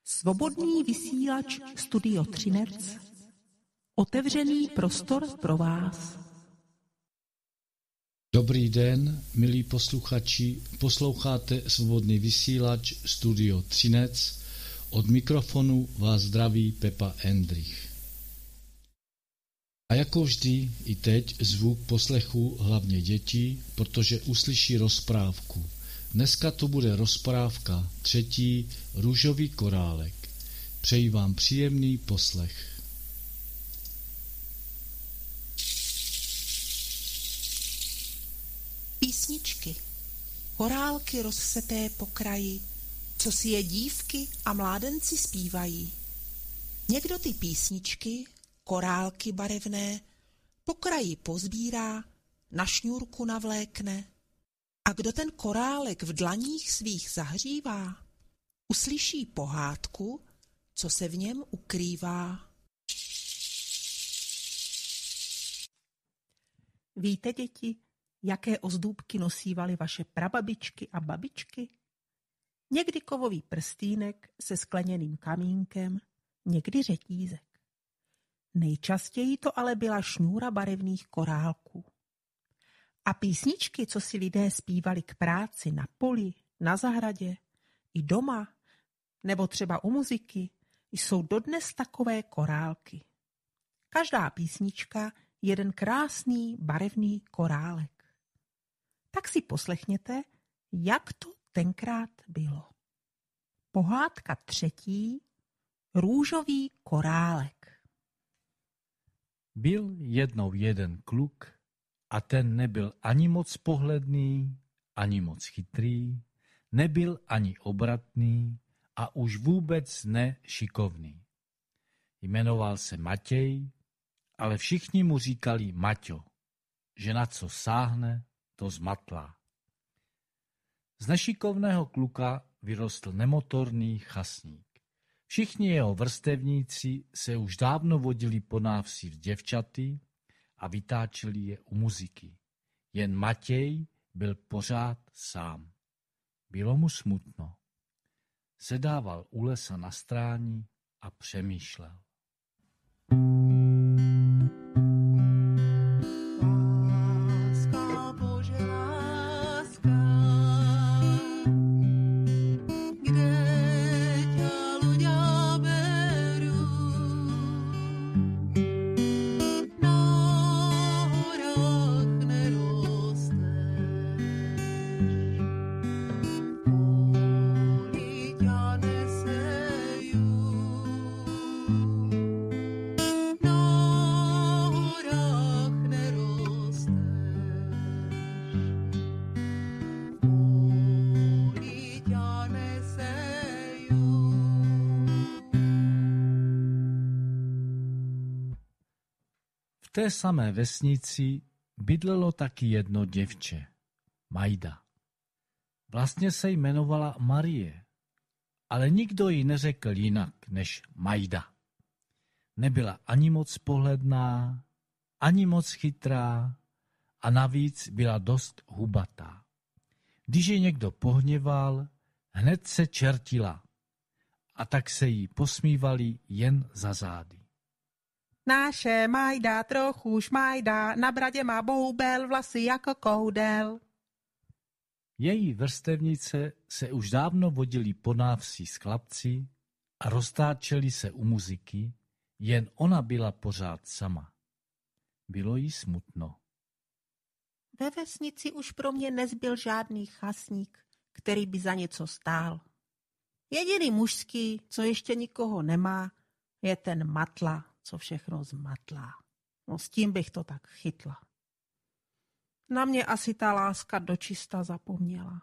Svobodný vysílač Studio Třinec. Otevřený prostor pro vás. Dobrý den, milí posluchači, posloucháte Svobodný vysílač Studio Třinec. Od mikrofonu vás zdraví Pepa Endrich. A jako vždy i teď zvu k poslechu hlavně dětí, protože uslyší rozprávku. Dneska to bude rozprávka 3. Růžový korálek. Přeji vám příjemný poslech. Písničky. Korálky rozseté po kraji, co si je dívky a mládenci zpívají. Někdo ty písničky, korálky barevné, po kraji pozbírá, na šňůrku navlékne. A kdo ten korálek v dlaních svých zahřívá, uslyší pohádku, co se v něm ukrývá. Víte, děti, jaké ozdůbky nosívaly vaše prababičky a babičky? Někdy kovový prstýnek se skleněným kamínkem, někdy řetízek. Nejčastěji to ale byla šňůra barevných korálků. A písničky, co si lidé zpívali k práci na poli, na zahradě, i doma, nebo třeba u muziky, jsou dodnes takové korálky. Každá písnička jeden krásný barevný korálek. Tak si poslechněte, jak to tenkrát bylo. Pohádka 3. Růžový korálek. Byl jednou jeden kluk a ten nebyl ani moc pohledný, ani moc chytrý, nebyl ani obratný a už vůbec ne šikovný. Jmenoval se Matěj, ale všichni mu říkali Maťo, že na co sáhne, to zmatlá. Z nešikovného kluka vyrostl nemotorný chasník. Všichni jeho vrstevníci se už dávno vodili po návsi v děvčaty a vytáčeli je u muziky. Jen Matěj byl pořád sám. Bylo mu smutno. Sedával u lesa na stráni a přemýšlel. V té samé vesnici bydlelo taky jedno děvče, Majda. Vlastně se jmenovala Marie, ale nikdo jí neřekl jinak než Majda. Nebyla ani moc pohledná, ani moc chytrá a navíc byla dost hubatá. Když ji někdo pohněval, hned se čertila a tak se jí posmívali jen za zády. Naše Majda trochu šmajda, na bradě má boubel, vlasy jako koudel. Její vrstevnice se už dávno vodily po návsi s chlapci a roztáčeli se u muziky, jen ona byla pořád sama. Bylo jí smutno. Ve vesnici už pro mě nezbyl žádný chasník, který by za něco stál. Jediný mužský, co ještě nikoho nemá, je ten matla, co všechno zmatlá. No s tím bych to tak chytla. Na mě asi ta láska dočista zapomněla.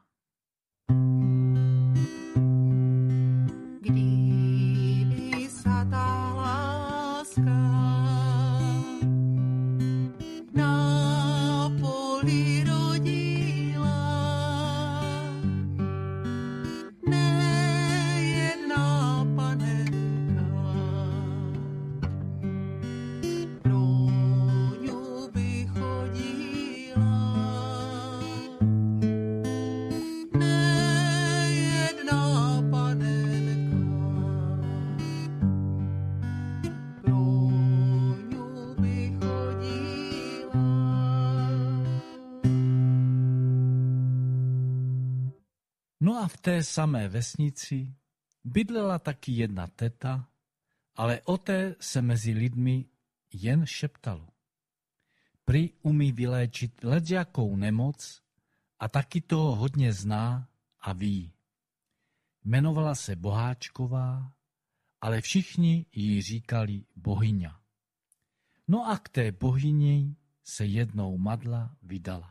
Kdyby se ta láska na poli rodila, nejedná panenka, pro ňu by chodila. a v té samé vesnici bydlela taky jedna teta, ale o té se mezi lidmi jen šeptalo. Prý umí vyléčit ledjakou nemoc a taky toho hodně zná a ví. Jmenovala se Boháčková, ale všichni jí říkali Bohyňa. No a k té bohyni se jednou Madla vydala.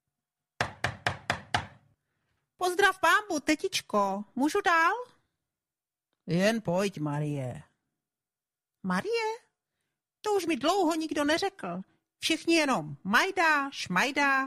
Pozdrav pámbu, tetičko, můžu dál? Jen pojď, Marie. Marie? To už mi dlouho nikdo neřekl. Všichni jenom Majda, Šmajda.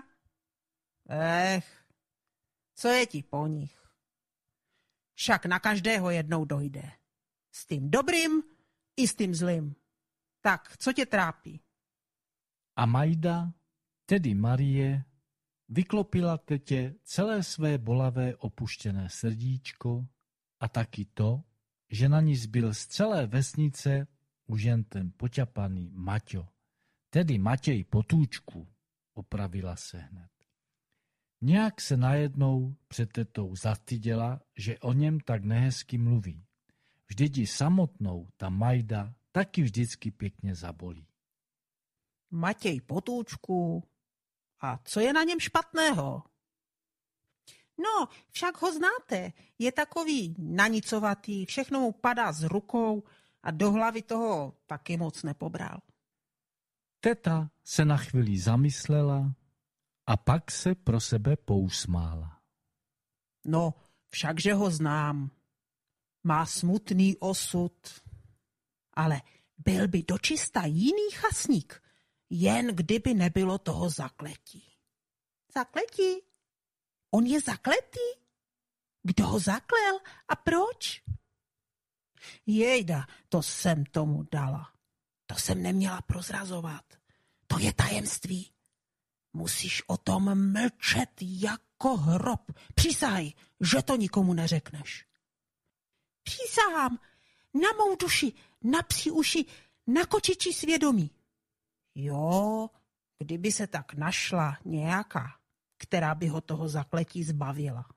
Co je ti po nich? Však na každého jednou dojde. S tím dobrým i s tím zlým. Tak, co tě trápí? A Majda, tedy Marie, vyklopila tetě celé své bolavé opuštěné srdíčko a taky to, že na ní zbyl z celé vesnice už jen ten poťapaný Maťo, tedy Matěj Potůčku, opravila se hned. Nějak se najednou před tetou zastyděla, že o něm tak nehezky mluví. Vždyť ji samotnou ta Majda taky vždycky pěkně zabolí. Matěj Potůčku. A co je na něm špatného? No, však ho znáte. Je takový nanicovatý, všechno mu padá z rukou a do hlavy toho taky moc nepobral. Teta se na chvíli zamyslela a pak se pro sebe pousmála. No, všakže ho znám. Má smutný osud. Ale byl by dočista jiný chasník, jen kdyby nebylo toho zakletí. Zakletí? On je zakletý? Kdo ho zaklel a proč? Jejda, to jsem tomu dala. To jsem neměla prozrazovat. To je tajemství. Musíš o tom mlčet jako hrob. Přísahaj, že to nikomu neřekneš. Přísahám na mou duši, na psí uši, na kočičí svědomí. Jo, kdyby se tak našla nějaká, která by ho toho zakletí zbavila.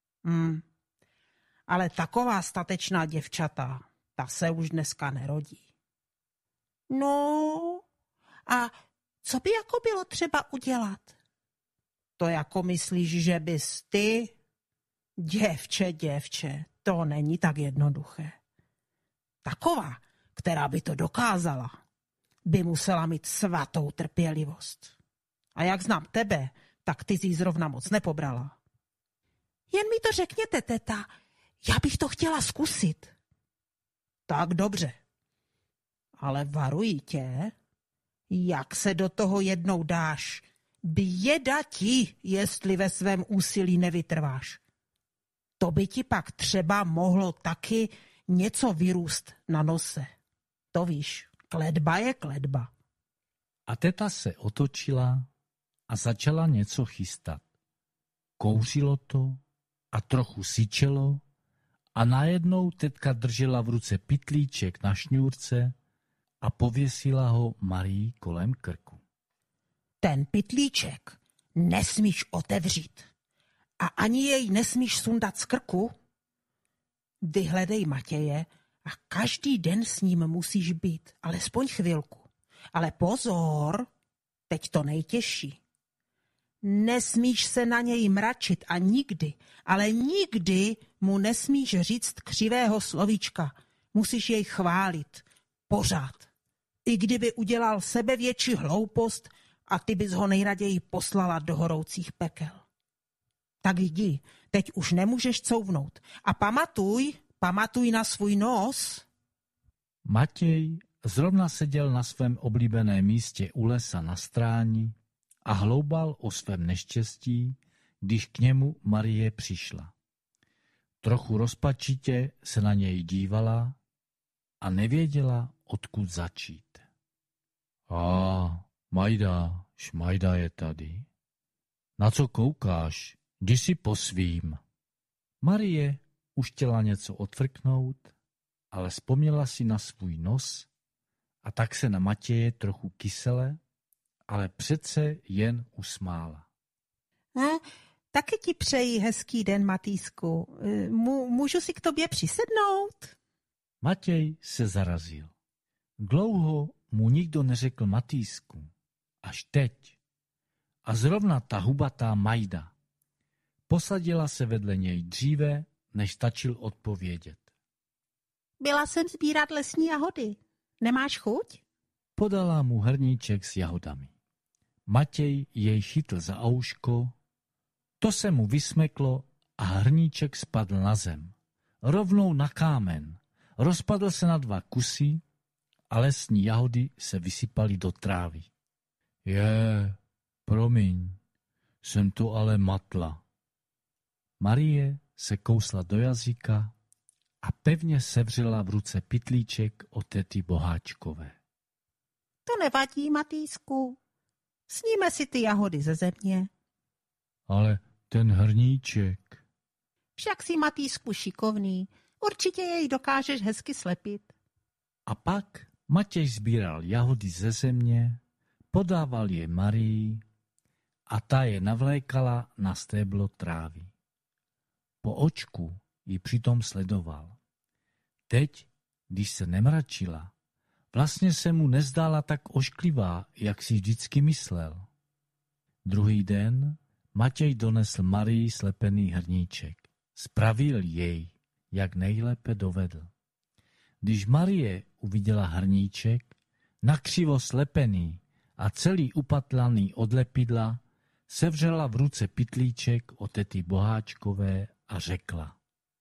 Ale taková statečná děvčata, ta se už dneska nerodí. No, a co by jako bylo třeba udělat? To jako myslíš, že bys ty? Děvče, to není tak jednoduché. Taková, která by to dokázala, by musela mít svatou trpělivost. A jak znám tebe, tak ty jsi zrovna moc nepobrala. Jen mi to řekněte, teta, já bych to chtěla zkusit. Tak dobře. Ale varuji tě, jak se do toho jednou dáš, běda ti, jestli ve svém úsilí nevytrváš. To by ti pak třeba mohlo taky něco vyrůst na nose. To víš, kletba je kletba. A teta se otočila a začala něco chystat. Kouřilo to a trochu syčelo a najednou tetka držela v ruce pytlíček na šňůrce a pověsila ho Marii kolem krku. Ten pytlíček nesmíš otevřít a ani jej nesmíš sundat z krku. Vyhledej Matěje a každý den s ním musíš být, alespoň chvilku. Ale pozor, teď to nejtěžší. Nesmíš se na něj mračit a nikdy, ale nikdy mu nesmíš říct křivého slovíčka. Musíš jej chválit. Pořád. I kdyby udělal sebevětší hloupost a ty bys ho nejraději poslala do horoucích pekel. Tak jdi, teď už nemůžeš couvnout. A pamatuj na svůj nos. Matěj zrovna seděl na svém oblíbeném místě u lesa na stráni a hloubal o svém neštěstí, když k němu Marie přišla. Trochu rozpačitě se na něj dívala a nevěděla, odkud začít. Majda, Šmajda je tady. Na co koukáš? Jdi si po svým. Marie už chtěla něco odfrknout, ale vzpomněla si na svůj nos a tak se na Matěje trochu kysele, ale přece jen usmála. Taky ti přeji hezký den, Matýsku. Můžu si k tobě přisednout? Matěj se zarazil. Dlouho mu nikdo neřekl Matýsku. Až teď. A zrovna ta hubatá Majda. Posadila se vedle něj dříve, než stačil odpovědět. Byla jsem sbírat lesní jahody. Nemáš chuť? Podala mu hrníček s jahodami. Matěj jej chytl za ouško, to se mu vysmeklo a hrníček spadl na zem. Rovnou na kámen. Rozpadl se na 2 kusy a lesní jahody se vysypaly do trávy. Promiň, jsem to ale matla. Marie se kousla do jazyka a pevně sevřela v ruce pytlíček od tety Boháčkové. To nevadí, Matýsku. Sníme si ty jahody ze země. Ale ten hrníček. Však jsi, Matýsku, šikovný. Určitě jej dokážeš hezky slepit. A pak Matěj sbíral jahody ze země, podával je Marii a ta je navlékala na stéblo trávy. Po očku ji přitom sledoval. Teď, když se nemračila, vlastně se mu nezdála tak ošklivá, jak si vždycky myslel. Druhý den Matěj donesl Marii slepený hrníček. Spravil jej, jak nejlépe dovedl. Když Marie uviděla hrníček, nakřivo slepený a celý upatlaný od lepidla, sevřela v ruce pytlíček od tety Boháčkové a řekla.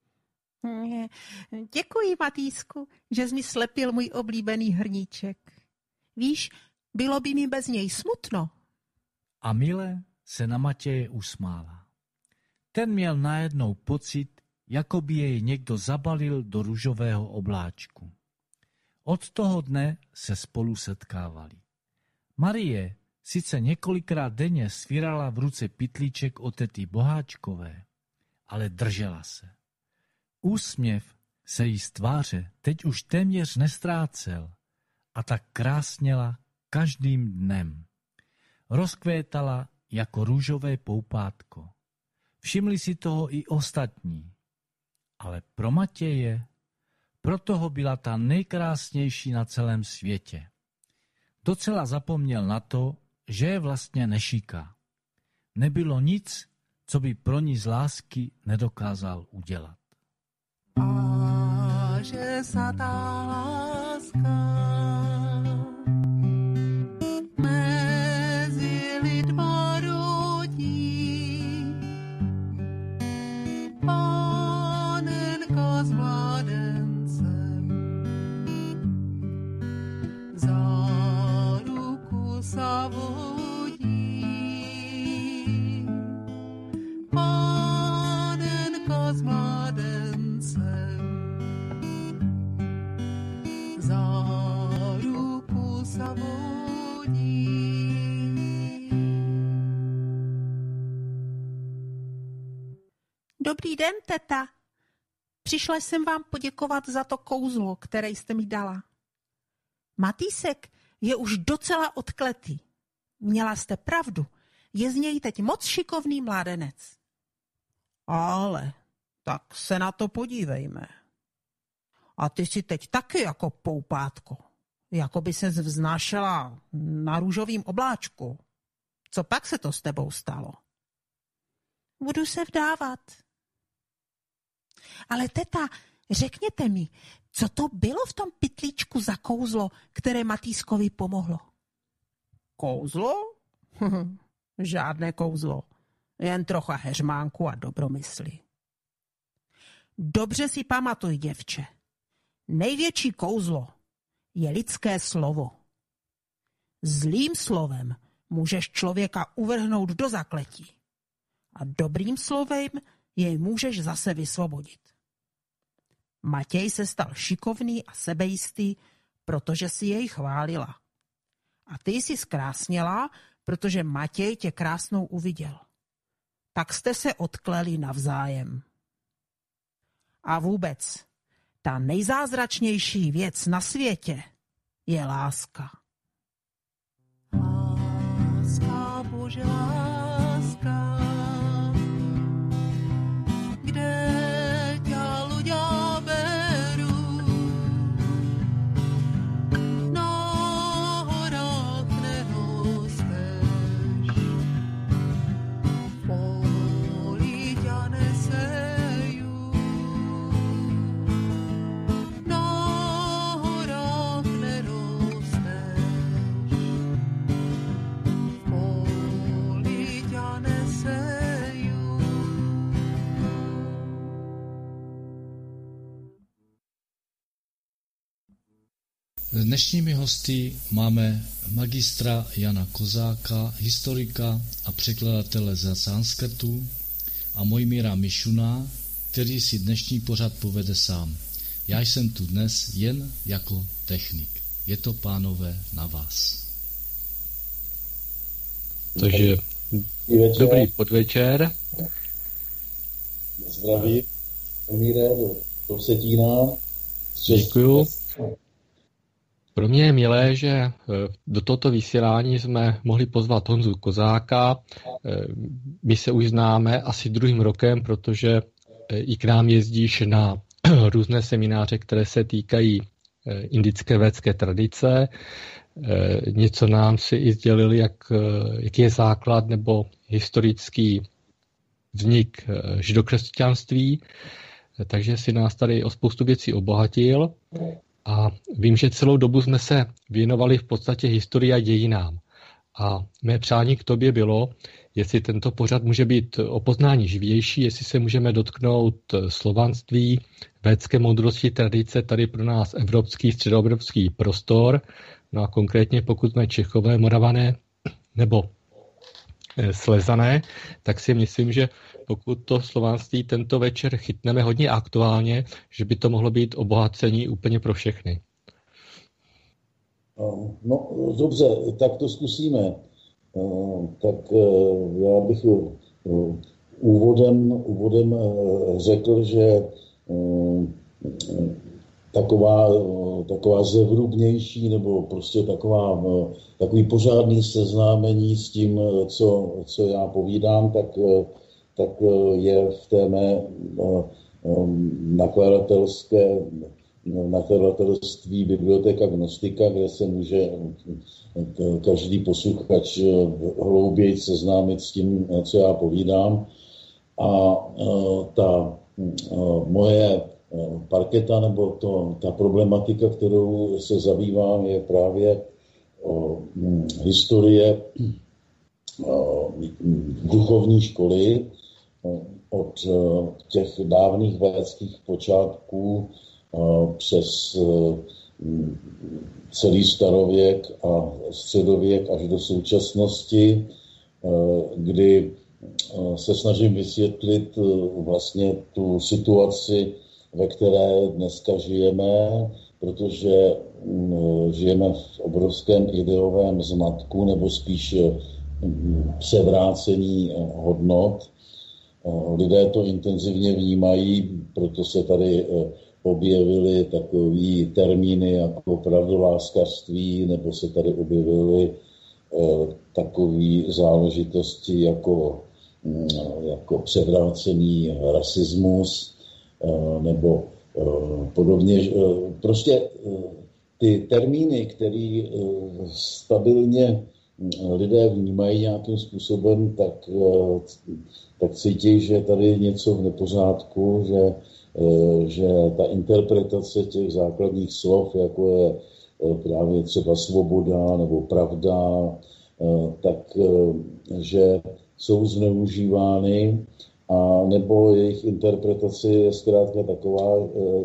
Děkuji, Matýsku, že jsi mi slepil můj oblíbený hrníček. Víš, bylo by mi bez něj smutno. A mile se na Matěje usmála. Ten měl najednou pocit, jako by jej někdo zabalil do růžového obláčku. Od toho dne se spolu setkávali. Marie sice několikrát denně svírala v ruce pytlíček od tety Boháčkové, ale držela se. Úsměv se jí z tváře teď už téměř nestrácel a tak krásněla každým dnem. Rozkvétala jako růžové poupátko. Všimli si toho i ostatní. Ale pro Matěje, pro toho byla ta nejkrásnější na celém světě. Docela zapomněl na to, že je vlastně nešiká. Nebylo nic, co by pro ní z lásky nedokázal udělat. A že sa tá láska mezi lidma rodí, panenka s mládencem za ruku sa vodí, panenka s mládencem za ruku sa vodí. Dobrý den, teta. Přišla jsem vám poděkovat za to kouzlo, které jste mi dala. Matýsek je už docela odkletý. Měla jste pravdu. Je z něj teď moc šikovný mládenec. Ale tak se na to podívejme. A ty si teď taky jako poupátko. Jako by ses vznášela na růžovým obláčku. Co pak se to s tebou stalo? Budu se vdávat. Ale teta, řekněte mi, co to bylo v tom pytlíčku za kouzlo, které Matýskovi pomohlo? Kouzlo? Žádné kouzlo. Jen trocha heřmánku a dobromysli. Dobře si pamatuj, děvče. Největší kouzlo je lidské slovo. Zlým slovem můžeš člověka uvrhnout do zakletí a dobrým slovem jej můžeš zase vysvobodit. Matěj se stal šikovný a sebejistý, protože si jej chválila. A ty jsi zkrásněla, protože Matěj tě krásnou uviděl. Tak jste se odkleli navzájem. A vůbec, ta nejzázračnější věc na světě je láska. Láska, Bože, láska, Dnešními hosty máme magistra Jana Kozáka, historika a překladatele ze sanskrtu, a Mojmíra Mišuna, který si dnešní pořad povede sám. Já jsem tu dnes jen jako technik. Je to, pánové, na vás. Takže dobrý podvečer. Zdraví, Mojmíre, do Vsetína. Děkuju. Pro mě je milé, že do tohoto vysílání jsme mohli pozvat Honzu Kozáka. My se už známe asi 2. rokem, protože i k nám jezdíš na různé semináře, které se týkají indické védské tradice. Něco nám si i sdělili, jaký je základ nebo historický vznik židokřesťanství. Takže si nás tady o spoustu věcí obohatil. A vím, že celou dobu jsme se věnovali v podstatě historii a dějinám. A mé přání k tobě bylo, jestli tento pořad může být o poznání živější, jestli se můžeme dotknout slovanství, védské moudrosti, tradice, tady pro nás evropský, středoevropský prostor. No a konkrétně pokud jsme Čechové, Moravané nebo Slezané, tak si myslím, že pokud to slovanství tento večer chytneme hodně aktuálně, že by to mohlo být obohacení úplně pro všechny. No dobře, tak to zkusíme. Tak já bych úvodem řekl, že taková zevrubnější nebo prostě takový pořádný seznámení s tím, co já povídám, tak je v té mé nakladatelství Biblioteka Gnostika, kde se může každý posluchač hlouběji seznámit s tím, co já povídám. A ta moje parketa nebo ta problematika, kterou se zabývám, je právě historie duchovní školy od těch dávných védských počátků přes celý starověk a středověk až do současnosti, kdy se snažím vysvětlit vlastně tu situaci, ve které dneska žijeme, protože žijeme v obrovském ideovém zmatku nebo spíš převrácení hodnot. Lidé to intenzivně vnímají, proto se tady objevily takový termíny jako pravdoláskařství, nebo se tady objevily takové záležitosti jako převrácený rasismus nebo podobně. Prostě ty termíny, které stabilně lidé vnímají nějakým způsobem, tak cítí, že tady je něco v nepořádku, že ta interpretace těch základních slov, jako je právě třeba svoboda nebo pravda, tak že jsou zneužívány, a nebo jejich interpretace je zkrátka taková,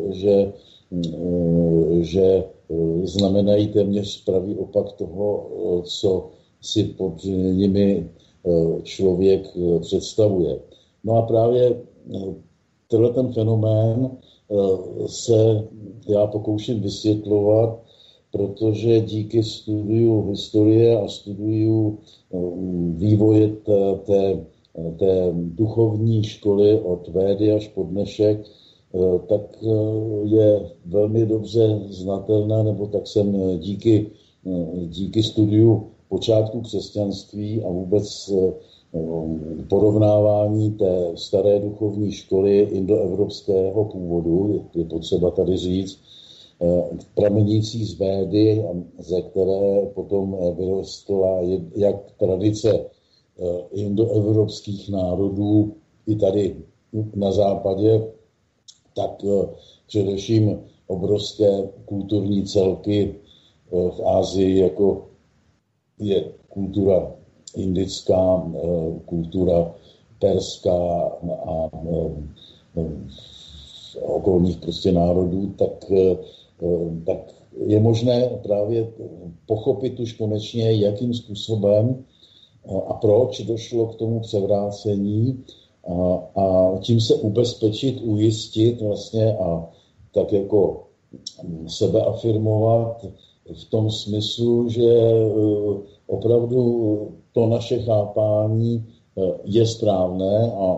že znamenají téměř pravý opak toho, co si pod nimi člověk představuje. No a právě ten fenomén se já pokouším vysvětlovat, protože díky studiu historie a studiu vývoje té duchovní školy od Védy až po dnešek, tak je velmi dobře znatelné, nebo tak jsem díky studiu počátku křesťanství a vůbec porovnávání té staré duchovní školy indoevropského původu, je potřeba tady říct, pramenící z Védy, ze které potom vyrostla jak tradice indoevropských národů i tady na západě, tak především obrovské kulturní celky v Asii, jako je kultura indická, kultura perská a okolních prostě národů, tak je možné právě pochopit už konečně, jakým způsobem a proč došlo k tomu převrácení a tím se ubezpečit, ujistit vlastně a tak jako sebeafirmovat v tom smyslu, že opravdu to naše chápání je správné a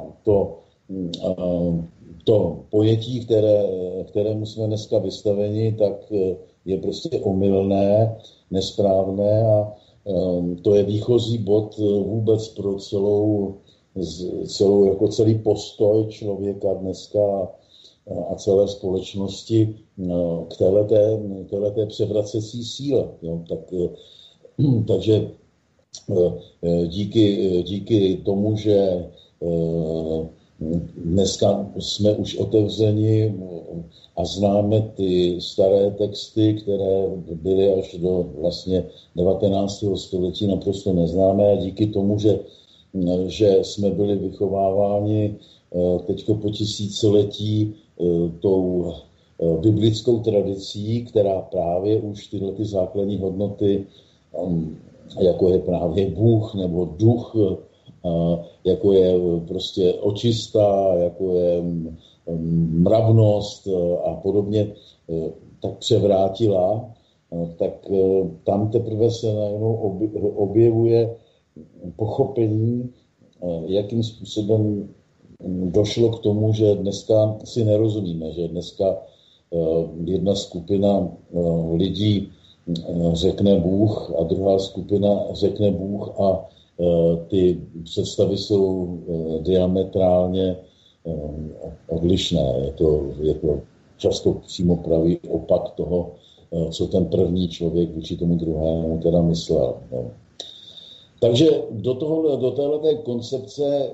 to pojetí, kterému jsme dneska vystaveni, tak je prostě omylné, nesprávné a to je výchozí bod vůbec pro celý postoj člověka dneska a celé společnosti k téhleté převracecí síle. Jo. Takže díky tomu, že dneska jsme už otevřeni a známe ty staré texty, které byly až do vlastně 19. století naprosto neznámé a díky tomu, že jsme byli vychováváni teďko po tisíciletí tou biblickou tradicí, která právě už tyhle ty základní hodnoty, jako je právě Bůh nebo duch, jako je prostě očista, jako je mravnost a podobně, tak převrátila, tak tam teprve se najednou objevuje pochopení, jakým způsobem došlo k tomu, že dneska si nerozumíme, že dneska jedna skupina lidí řekne Bůh a druhá skupina řekne Bůh a ty představy jsou diametrálně odlišné. Je to často přímo pravý opak toho, co ten první člověk vůči tomu druhému teda myslel. No. Takže do téhleté koncepce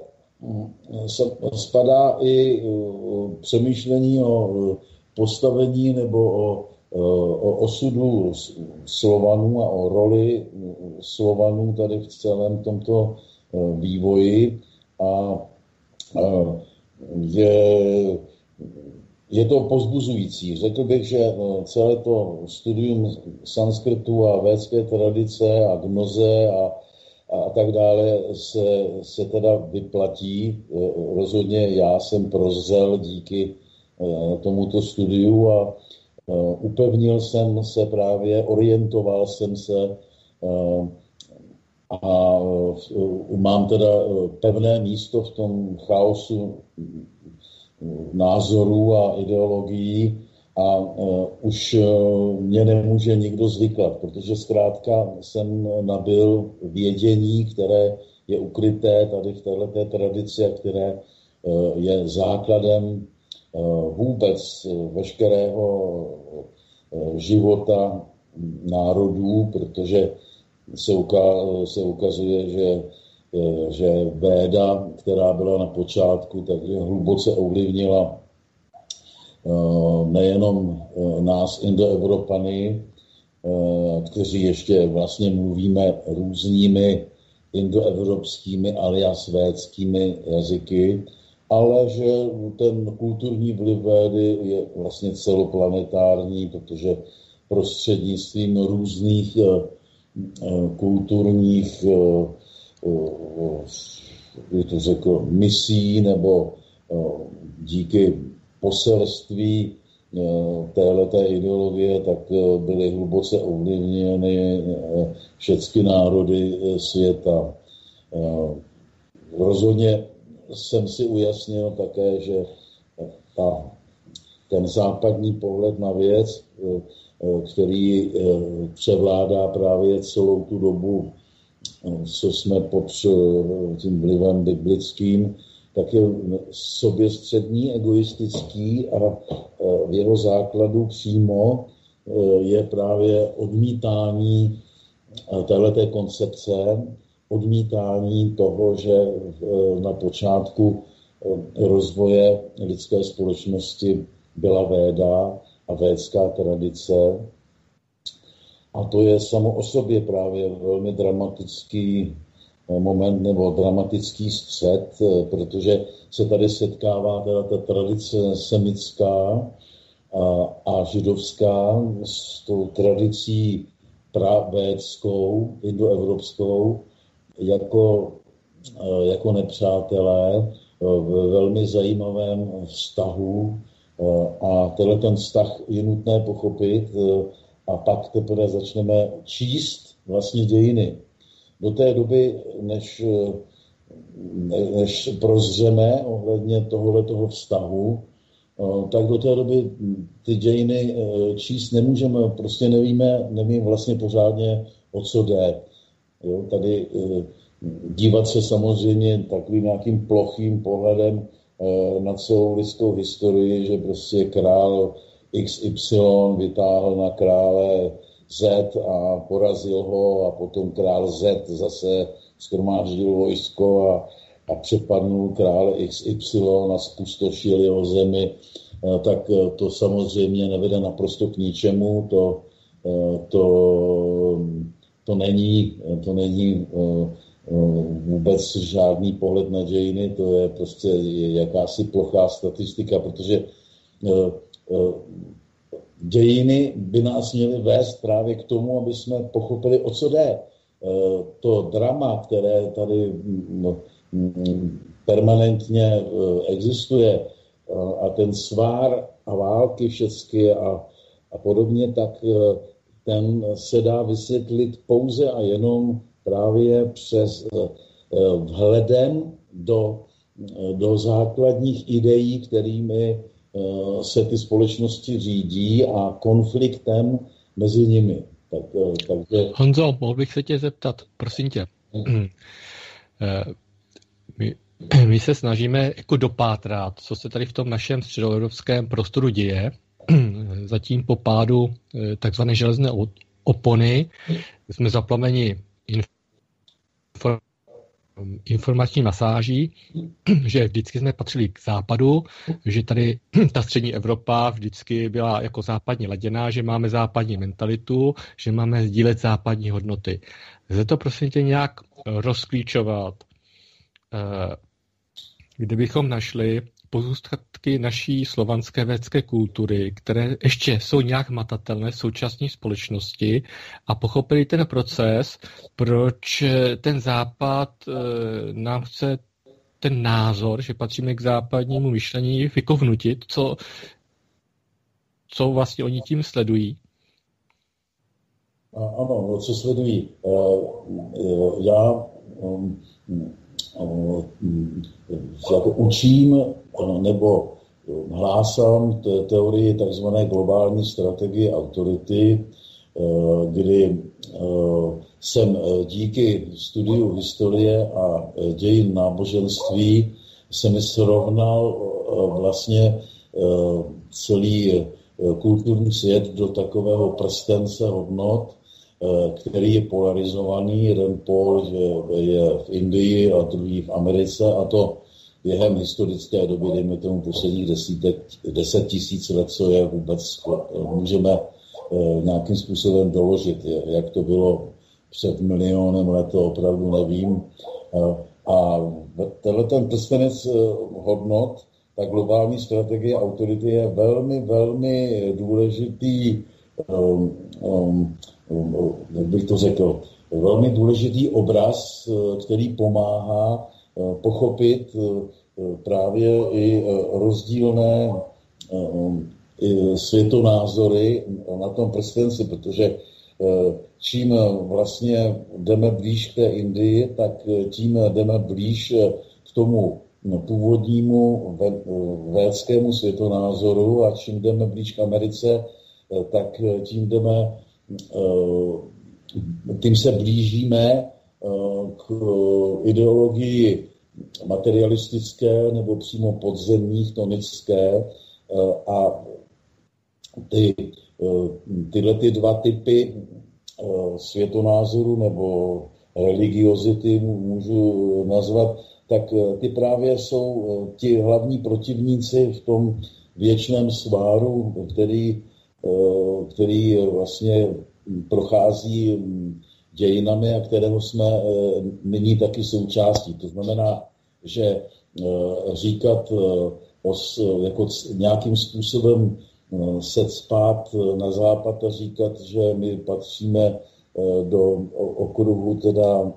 spadá i přemýšlení o postavení nebo o osudu Slovanů a o roli Slovanů tady v celém tomto vývoji a je to povzbuzující. Řekl bych, že celé to studium sanskritu a védské tradice a gnoze a tak dále se teda vyplatí. Rozhodně já jsem prozřel díky tomuto studiu a upevnil jsem se právě, orientoval jsem se a mám teda pevné místo v tom chaosu názorů a ideologií a už mě nemůže nikdo zvyklat, protože zkrátka jsem nabyl vědění, které je ukryté tady v téhleté tradici a které je základem vůbec veškerého života národů, protože se ukazuje, že Véda, která byla na počátku, takže hluboce ovlivnila nejenom nás Indoevropany, kteří ještě vlastně mluvíme různými indoevropskými alias védskými jazyky, ale že ten kulturní vliv Védy je vlastně celoplanetární, protože prostřednictvím různých kulturních to řekl, misí nebo díky poselství téhleté ideologie, tak byly hluboce ovlivněny všechny národy světa. Rozhodně jsem si ujasnil také, že ten západní pohled na věc, který převládá právě celou tu dobu, co jsme pod tím vlivem biblickým, tak je soběstřední, egoistický a v jeho základu přímo je právě odmítání téhleté koncepce, odmítání toho, že na počátku rozvoje lidské společnosti byla Véda a védská tradice. A to je samo o sobě právě velmi dramatický moment nebo dramatický střet, protože se tady setkává teda ta tradice semitská a ta židovská s tou tradicí pravédskou, indoevropskou, jako nepřátelé v velmi zajímavém vztahu. A ten vztah je nutné pochopit a pak teprve začneme číst vlastně dějiny. Do té doby, než prozřeme ohledně tohoto vztahu, tak do té doby ty dějiny číst nemůžeme, prostě nevíme vlastně pořádně, o co jde. Jo, tady dívat se samozřejmě takovým nějakým plochým pohledem na celou lidskou historii, že prostě král XY vytáhl na krále Z a porazil ho a potom král Z zase shromáždil vojsko a přepadnul krále XY a spustošil jeho zemi, tak to samozřejmě nevede naprosto k ničemu. To není vůbec žádný pohled na dějiny, to je prostě jakási plochá statistika, protože dějiny by nás měly vést právě k tomu, aby jsme pochopili, o co jde. To drama, které tady permanentně existuje a ten svár a války všechny a podobně, tak ten se dá vysvětlit pouze a jenom právě přes vhledem do základních ideí, kterými se ty společnosti řídí a konfliktem mezi nimi. Takže... Honzo, mohl bych se tě zeptat, prosím tě. My se snažíme jako dopátrat, co se tady v tom našem středoevropském prostoru děje, zatím po pádu takzvané železné opony. Jsme zaplaveni informační masáží, že vždycky jsme patřili k západu, že tady ta střední Evropa vždycky byla jako západně laděná, že máme západní mentalitu, že máme sdílet západní hodnoty. Lze to prosím tě nějak rozklíčovat, kdybychom našli pozůstatky naší slovanské védské kultury, které ještě jsou nějak matatelné v současné společnosti a pochopili ten proces, proč ten západ nám chce ten názor, že patříme k západnímu myšlení, vykovnutit, co vlastně oni tím sledují. Ano, co sledují. Já jako učím nebo hlásám teorii takzvané globální strategie autority, kdy jsem díky studiu historie a dějin náboženství se mi srovnal vlastně celý kulturní svět do takového prstence hodnot, který je polarizovaný. Jeden pól je v Indii a druhý v Americe, a to během historické doby, dejme tomu posledních 10 000 let, co je vůbec můžeme nějakým způsobem doložit. Jak to bylo před milionem let, to opravdu nevím. A tenhle ten prstenec hodnot, ta globální strategie autority je velmi, velmi důležitý, jak bych to řekl, velmi důležitý obraz, který pomáhá pochopit právě i rozdílné světonázory na tom prstenci, protože čím vlastně jdeme blíž k té Indii, tak tím jdeme blíž k tomu původnímu védskému světonázoru, a čím jdeme blíž k Americe, tak tím se blížíme k ideologii materialistické nebo přímo podzemní, tonické, a tyhle ty dva typy světonázoru nebo religiozity můžu nazvat, tak ty právě jsou ti hlavní protivníci v tom věčném sváru, který vlastně prochází dějinami a kterého jsme nyní taky součástí. To znamená, že říkat jako nějakým způsobem se cpát na západ a říkat, že my patříme do okruhu teda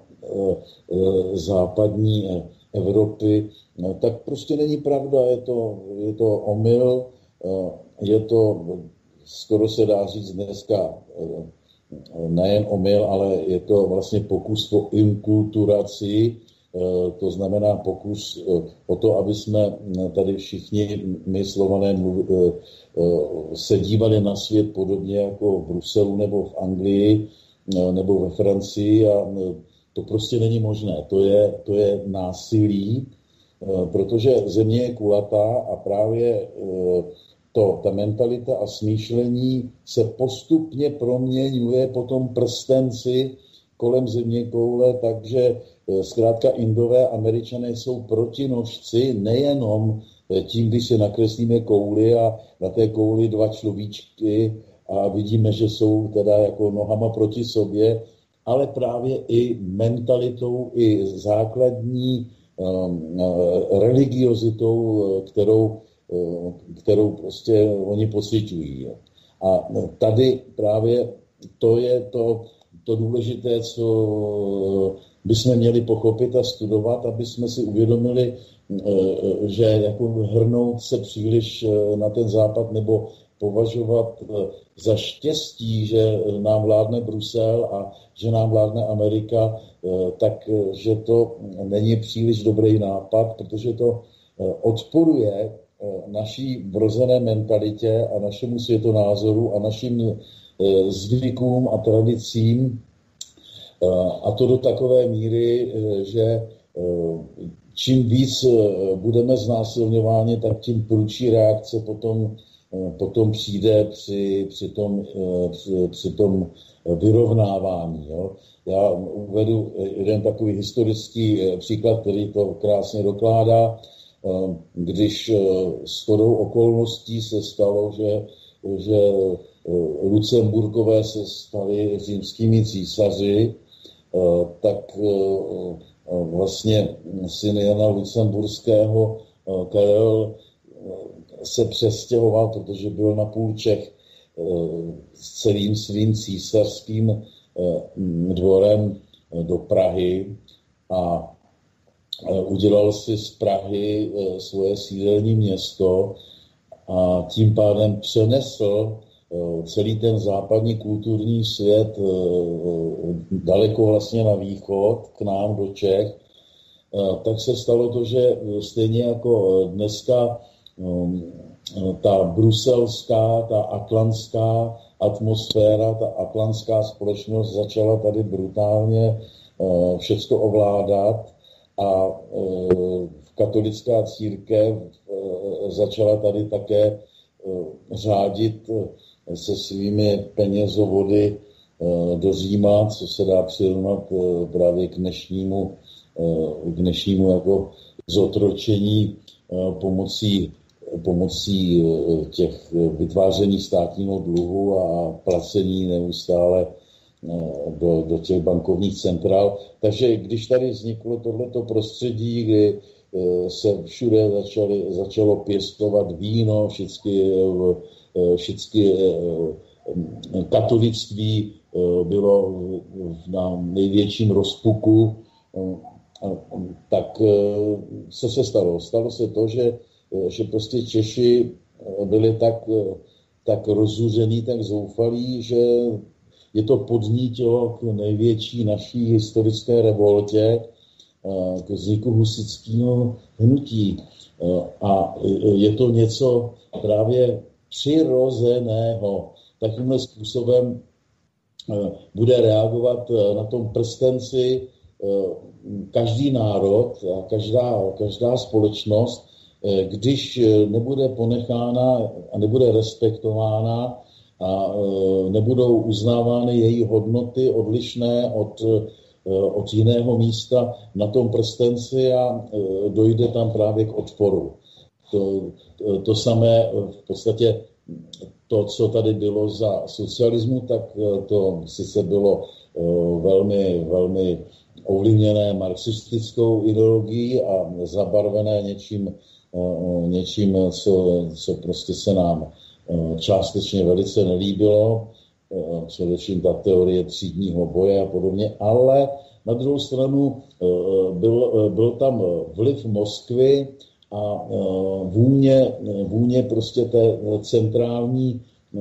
západní Evropy, tak prostě není pravda, je to omyl, je to, skoro se dá říct dneska, nejen omyl, ale je to vlastně pokus o inkulturaci, to znamená pokus o to, aby jsme tady všichni, my Slované, se dívali na svět podobně jako v Bruselu nebo v Anglii nebo ve Francii a to prostě není možné. To je násilí, protože země je kulatá a právě ta mentalita a smýšlení se postupně proměňuje po tom prstenci kolem zeměkoule, takže zkrátka Indové, Američané jsou protinožci nejenom tím, když se nakreslíme kouli a na té kouli dva človíčky a vidíme, že jsou teda jako nohama proti sobě, ale právě i mentalitou, i základní religiozitou, kterou prostě oni pociťují. A tady právě to je to důležité, co bychom měli pochopit a studovat, aby jsme si uvědomili, že jako hrnout se příliš na ten západ nebo považovat za štěstí, že nám vládne Brusel a že nám vládne Amerika, tak že to není příliš dobrý nápad, protože to odporuje naší vrozené mentalitě a našemu světonázoru a našim zvykům a tradicím, a to do takové míry, že čím víc budeme znásilňováni, tak tím prudší reakce potom přijde při tom vyrovnávání. Jo. Já uvedu jeden takový historický příklad, který to krásně dokládá, když shodou okolností se stalo, že Lucemburkové se stali římskými císaři, tak vlastně syn Jana Lucemburského Karel se přestěhoval, protože byl napůl Čech, s celým svým císařským dvorem do Prahy a udělal si z Prahy svoje sídelní město a tím pádem přenesl celý ten západní kulturní svět daleko vlastně na východ, k nám do Čech, tak se stalo to, že stejně jako dneska ta bruselská, ta atlantská atmosféra, ta atlantská společnost začala tady brutálně všecko ovládat a katolická církev začala tady také řádit se svými penězovody do Říma, co se dá přirovnat právě k dnešnímu jako zotročení pomocí těch vytváření státního dluhu a placení neustále do těch bankovních centrál. Takže když tady vzniklo tohleto prostředí, kdy se všude začalo pěstovat víno, všechny katolictví bylo na největším rozpuku, tak co se stalo? Stalo se to, že prostě Češi byli tak rozzuřený, tak zoufalí, že je to podnítilo k největší naší historické revoltě, k vzniku husitského hnutí. A je to něco právě přirozeného. Takýmhle způsobem bude reagovat na tom prstenci každý národ a každá společnost, když nebude ponechána a nebude respektována a nebudou uznávány její hodnoty odlišné od jiného místa na tom prstenci a dojde tam právě k odporu. To samé v podstatě to, co tady bylo za socialismu, tak to sice bylo velmi, velmi ovlivněné marxistickou ideologií a zabarvené něčím, co prostě se nám částečně velice nelíbilo, především ta teorie třídního boje a podobně, ale na druhou stranu byl tam vliv Moskvy a vůně prostě té centrální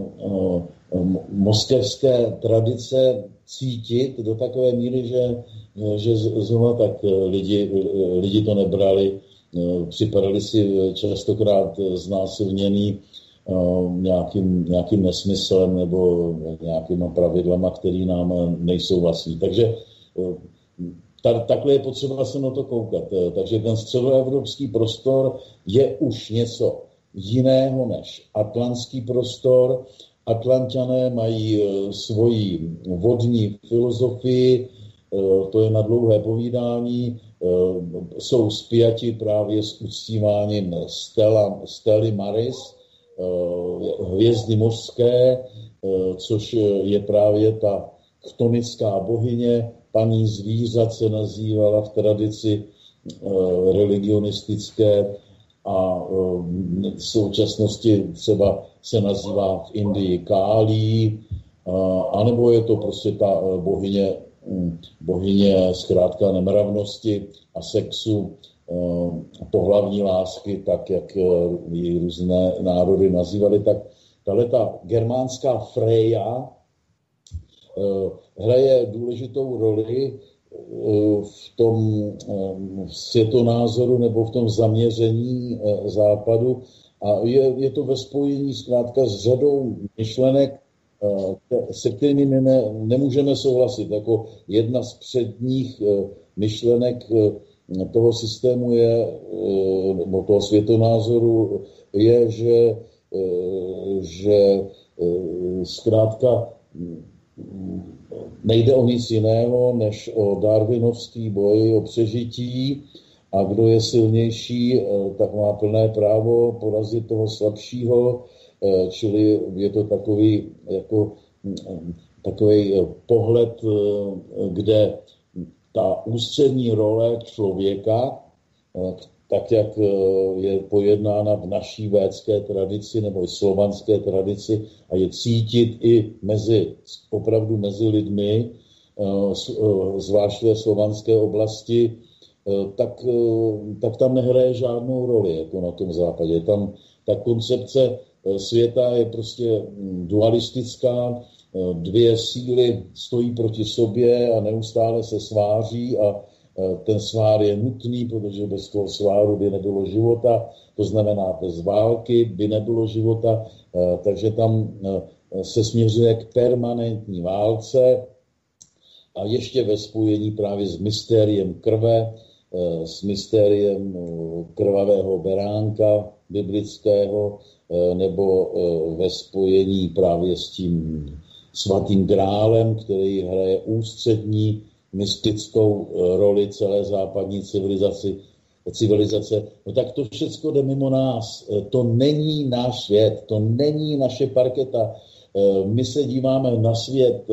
moskevské tradice cítit do takové míry, že zrovna tak lidi to nebrali, připadali si častokrát znásilněný nějakým nesmyslem nebo nějakýma pravidlama, které nám nejsou vlastní. Takže takhle je potřeba se na to koukat. Takže ten středoevropský prostor je už něco jiného než atlantský prostor. Atlanťané mají svoji vodní filozofii, to je na dlouhé povídání, jsou spjati právě s uctíváním Stely Maris, hvězdy mořské, což je právě ta chtonická bohyně, paní zvířat se nazývala v tradici religionistické a v současnosti třeba se nazývá v Indii Kálí, anebo je to prostě ta bohyně zkrátka nemravnosti a sexu, pohlavní lásky, tak jak ji různé národy nazývaly, tak ta germánská Freja hraje důležitou roli v tom světonázoru nebo v tom zaměření západu a je to ve spojení zkrátka s řadou myšlenek, se kterými nemůžeme souhlasit. Jako jedna z předních myšlenek toho systému nebo toho světonázoru je, že zkrátka nejde o nic jiného, než o darwinovský boj, o přežití a kdo je silnější, tak má plné právo porazit toho slabšího, čili je to takový pohled, kde ta ústřední role člověka, tak jak je pojednána v naší védské tradici nebo slovanské tradici a je cítit i opravdu mezi lidmi, zvláště ve slovanské oblasti, tak tam nehraje žádnou roli, jako na tom západě. Tam ta koncepce světa je prostě dualistická, dvě síly stojí proti sobě a neustále se sváří a ten svár je nutný, protože bez toho sváru by nebylo života, to znamená bez války by nebylo života, takže tam se směřuje k permanentní válce a ještě ve spojení právě s mystériem krve, s mystériem krvavého beránka biblického, nebo ve spojení právě s tím svatým grálem, který hraje ústřední mystickou roli celé západní civilizace. No tak to všecko jde mimo nás. To není náš svět, to není naše parketa. My se díváme na svět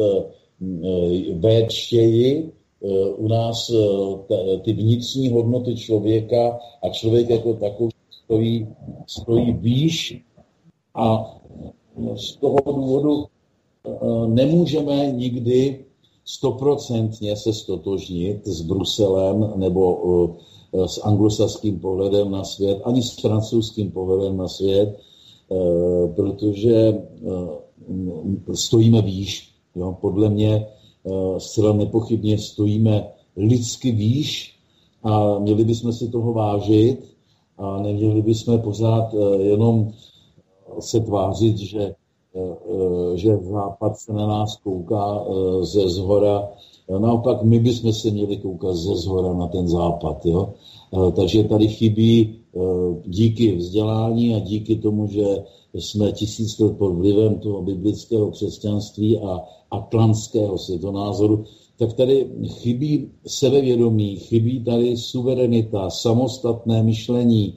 véčtěji, u nás ty vnitřní hodnoty člověka a člověk jako takový stojí výš a z toho důvodu nemůžeme nikdy 100% se stotožnit s Bruselem nebo s anglosaským pohledem na svět, ani s francouzským pohledem na svět, protože stojíme výš. Jo? Podle mě zcela nepochybně stojíme lidsky výš a měli bychom si toho vážit a neměli bychom pořád jenom se tvářit, že západ se na nás kouká ze zhora. Naopak my bychom se měli koukat ze zhora na ten západ. Jo? Takže tady chybí díky vzdělání a díky tomu, že jsme 1000 let pod vlivem toho biblického křesťanství a atlantského světonázoru, tak tady chybí sebevědomí, chybí tady suverenita, samostatné myšlení.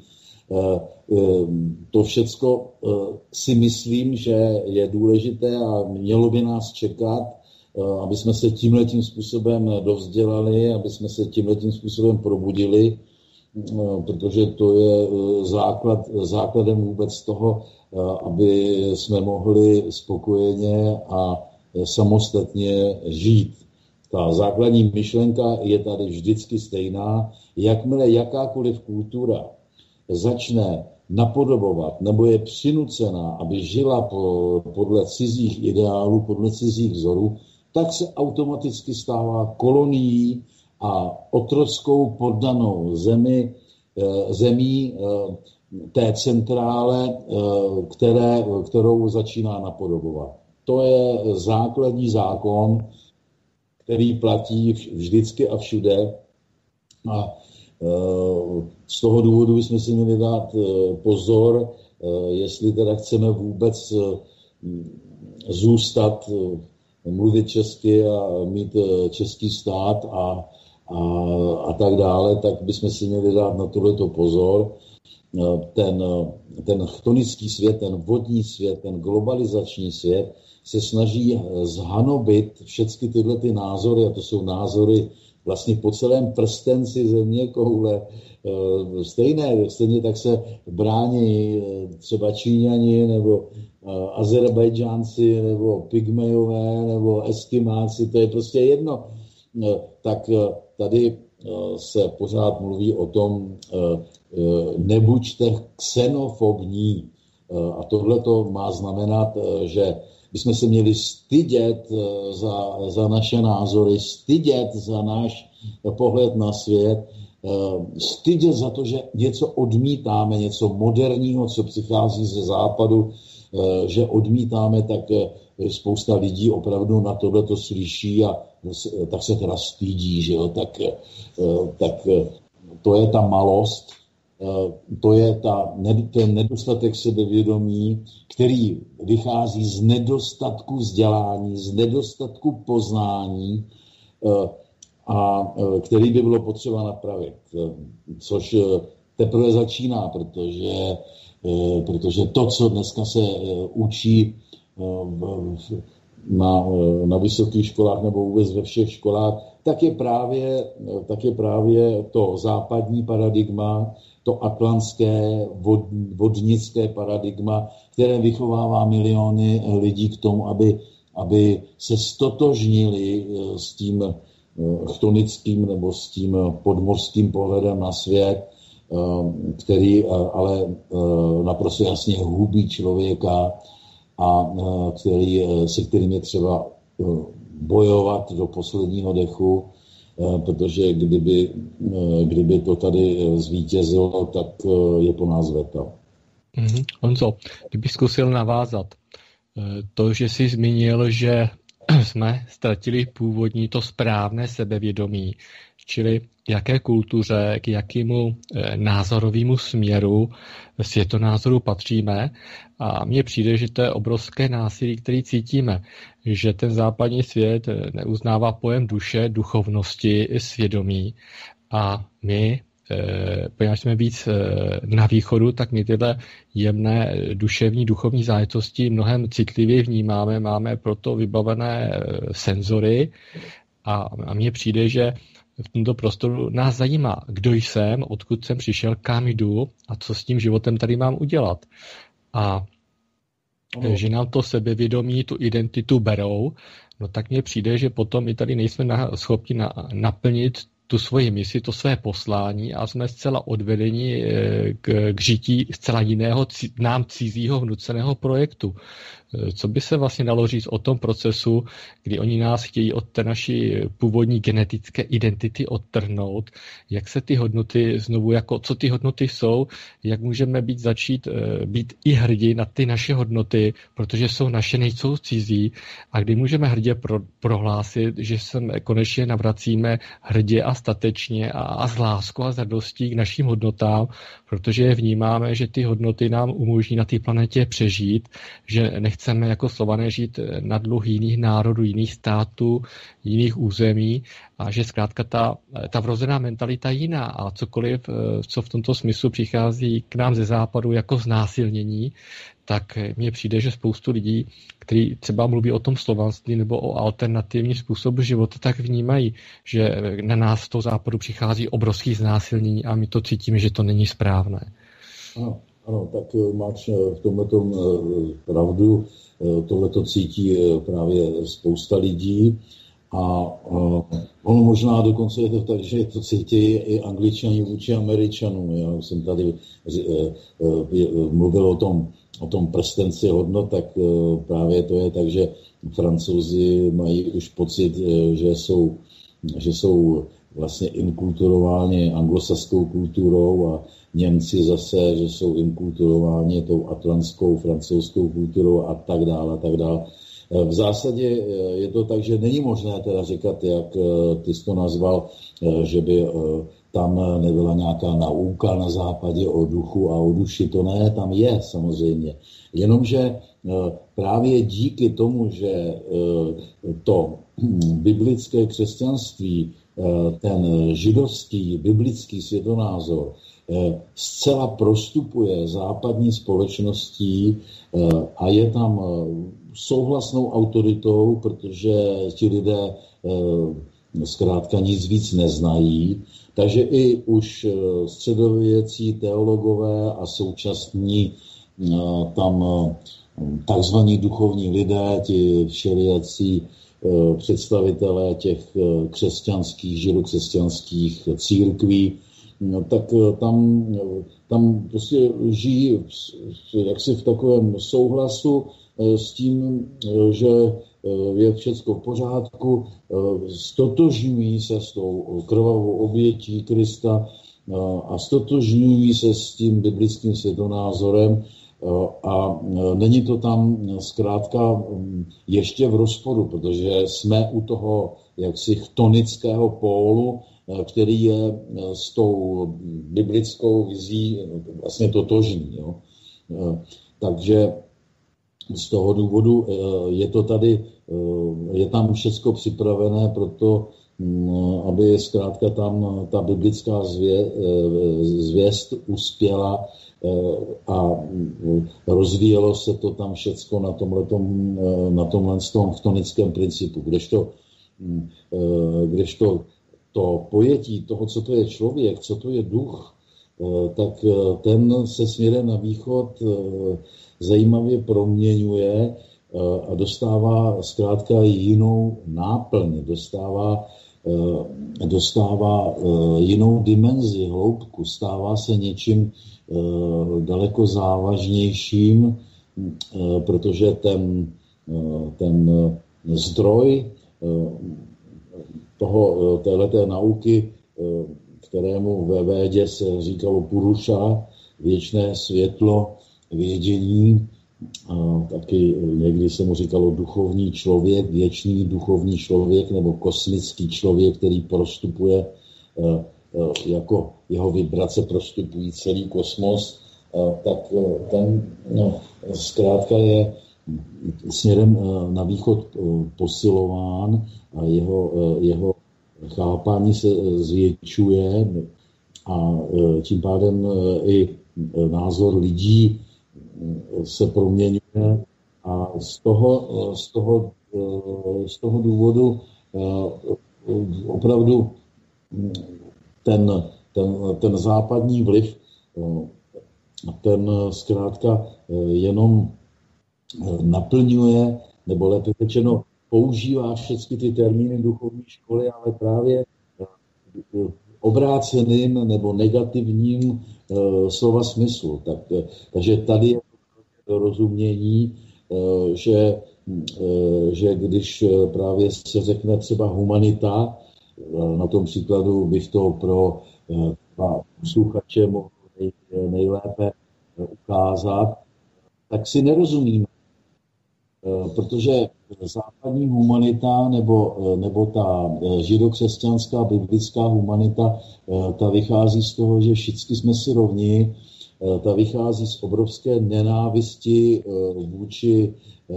To všecko si myslím, že je důležité a mělo by nás čekat, aby jsme se tímhletím způsobem dovzdělali, aby jsme se tímhletím způsobem probudili, protože to je základem vůbec toho, aby jsme mohli spokojeně a samostatně žít. Ta základní myšlenka je tady vždycky stejná. Jakmile jakákoliv kultura začne napodobovat nebo je přinucená, aby žila podle cizích ideálů, podle cizích vzorů, tak se automaticky stává kolonií a otrockou poddanou zemí té centrále, kterou začíná napodobovat. To je základní zákon, který platí vždycky a všude. A z toho důvodu bychom si měli dát pozor, jestli teda chceme vůbec zůstat, mluvit česky a mít český stát a tak dále, tak bychom si měli dát na tohleto pozor. Ten chtonický svět, ten vodní svět, ten globalizační svět se snaží zhanobit všechny tyhle ty názory, a to jsou názory vlastně po celém prstenci země koule. Stejně tak se brání třeba Číňani nebo Azerbajdžánci nebo Pygmejové nebo Eskimáci, to je prostě jedno. Tak tady se pořád mluví o tom, nebuďte xenofobní. A tohle to má znamenat, že bychom se měli stydět za naše názory, stydět za náš pohled na svět, stydět za to, že něco odmítáme, něco moderního, co přichází ze západu, že odmítáme, tak spousta lidí opravdu na tohleto slyší a tak se teda stydí, že jo? Tak to je ta malost, to je ten nedostatek sebevědomí, který vychází z nedostatku vzdělání, z nedostatku poznání a který by bylo potřeba napravit. Což teprve začíná, protože to, co dneska se učí na vysokých školách nebo vůbec ve všech školách, tak je právě to západní paradigma, to atlantské vodnické paradigma, které vychovává miliony lidí k tomu, aby se stotožnili s tím chtonickým nebo s tím podmořským pohledem na svět, který ale naprosto jasně hubí člověka a se kterým je třeba bojovat do posledního dechu, protože kdyby to tady zvítězilo, tak je po nás veto. Honzo, kdybych zkusil navázat to, že jsi zmínil, že jsme ztratili původní to správné sebevědomí, čili jaké kultuře, k jakému názorovému směru světonázoru patříme. A mně přijde, že to je obrovské násilí, který cítíme, že ten západní svět neuznává pojem duše, duchovnosti, svědomí a my, poněvadž jsme víc na východu, tak my tyhle jemné duševní, duchovní záležitosti mnohem citlivěji vnímáme, máme proto vybavené senzory a mně přijde, že v tomto prostoru nás zajímá, kdo jsem, odkud jsem přišel, kam jdu a co s tím životem tady mám udělat. A že nám to sebevědomí, tu identitu berou, no tak mně přijde, že potom i tady nejsme schopni naplnit tu svoji misi, to své poslání a jsme zcela odvedeni k žití zcela jiného, nám cizího vnuceného projektu. Co by se vlastně dalo říct o tom procesu, kdy oni nás chtějí od té naší původní genetické identity odtrhnout, jak se ty hodnoty znovu, co ty hodnoty jsou, jak můžeme začít být i hrdí na ty naše hodnoty, protože jsou naše, nejsou cizí, a kdy můžeme hrdě prohlásit, že se konečně navracíme hrdě a statečně a s láskou a s radostí k našim hodnotám, protože vnímáme, že ty hodnoty nám umožní na té planetě přežít, že nechceme jako Slované žít na dluh jiných národů, jiných států, jiných území a že zkrátka ta vrozená mentalita je jiná a cokoliv, co v tomto smyslu přichází k nám ze západu jako znásilnění, tak mně přijde, že spoustu lidí, kteří třeba mluví o tom slovanství nebo o alternativní způsobu života, tak vnímají, že na nás z toho západu přichází obrovský znásilnění a my to cítíme, že to není správné. No, Ano, tak máš v tomhletom pravdu. Tohleto cítí právě spousta lidí. A ono možná dokonce je to tak, že to cítí i Angličani vůči Američanům. Já jsem tady mluvil o tom prstenci hodnot, tak právě to je tak, že Francouzi mají už pocit, že jsou vlastně inkulturováni anglosaskou kulturou a Němci zase, že jsou inkulturováni tou atlantskou francouzskou kulturou a tak dále, a tak dále. V zásadě je to tak, že není možné teda říkat, jak ty jsi to nazval, že by tam nebyla nějaká nauka na západě o duchu a o duši. To ne, tam je samozřejmě. Jenomže právě díky tomu, že to biblické křesťanství, ten židovský biblický světonázor zcela prostupuje západní společností a je tam souhlasnou autoritou, protože ti lidé zkrátka nic víc neznají. Takže i už středověcí teologové a současní tam takzvaní duchovní lidé, ti všelijací představitelé těch křesťanských, židokřesťanských církví, tak tam prostě žijí jaksi v takovém souhlasu s tím, že je všechno v pořádku, stotožňují se s tou krvavou obětí Krista a stotožňují se s tím biblickým světonázorem a není to tam zkrátka ještě v rozporu, protože jsme u toho jaksi chtonického pólu, který je s tou biblickou vizí vlastně totožný. Jo. Takže z toho důvodu je to tady, je tam všecko připravené pro to, aby zkrátka tam ta biblická zvěst uspěla a rozvíjelo se to tam všecko na tomhle chtonickém principu. Kdežto to pojetí toho, co to je člověk, co to je duch, tak ten se směrem na východ zajímavě proměňuje a dostává zkrátka jinou náplň, dostává jinou dimenzi, hloubku, stává se něčím daleko závažnějším, protože ten zdroj téhleté nauky, kterému ve Védě se říkalo Puruša, věčné světlo, vědění, taky někdy se mu říkalo duchovní člověk, věčný duchovní člověk nebo kosmický člověk, který prostupuje jako jeho vibrace prostupují celý kosmos, tak ten zkrátka je směrem na východ posilován a jeho chápání se zvětšuje a tím pádem i názor lidí se proměňuje a z toho důvodu opravdu ten západní vliv, ten zkrátka jenom naplňuje, nebo lépe řečeno používá všechny ty termíny duchovní školy, ale právě obráceným nebo negativním slova smyslu. Takže tady je to rozumění, že když právě se řekne třeba humanita, na tom příkladu bych to pro posluchače mohl nejlépe ukázat, tak si nerozumíme. Protože západní humanita nebo ta židokřesťanská biblická humanita, ta vychází z toho, že všichni jsme si rovni, ta vychází z obrovské nenávisti vůči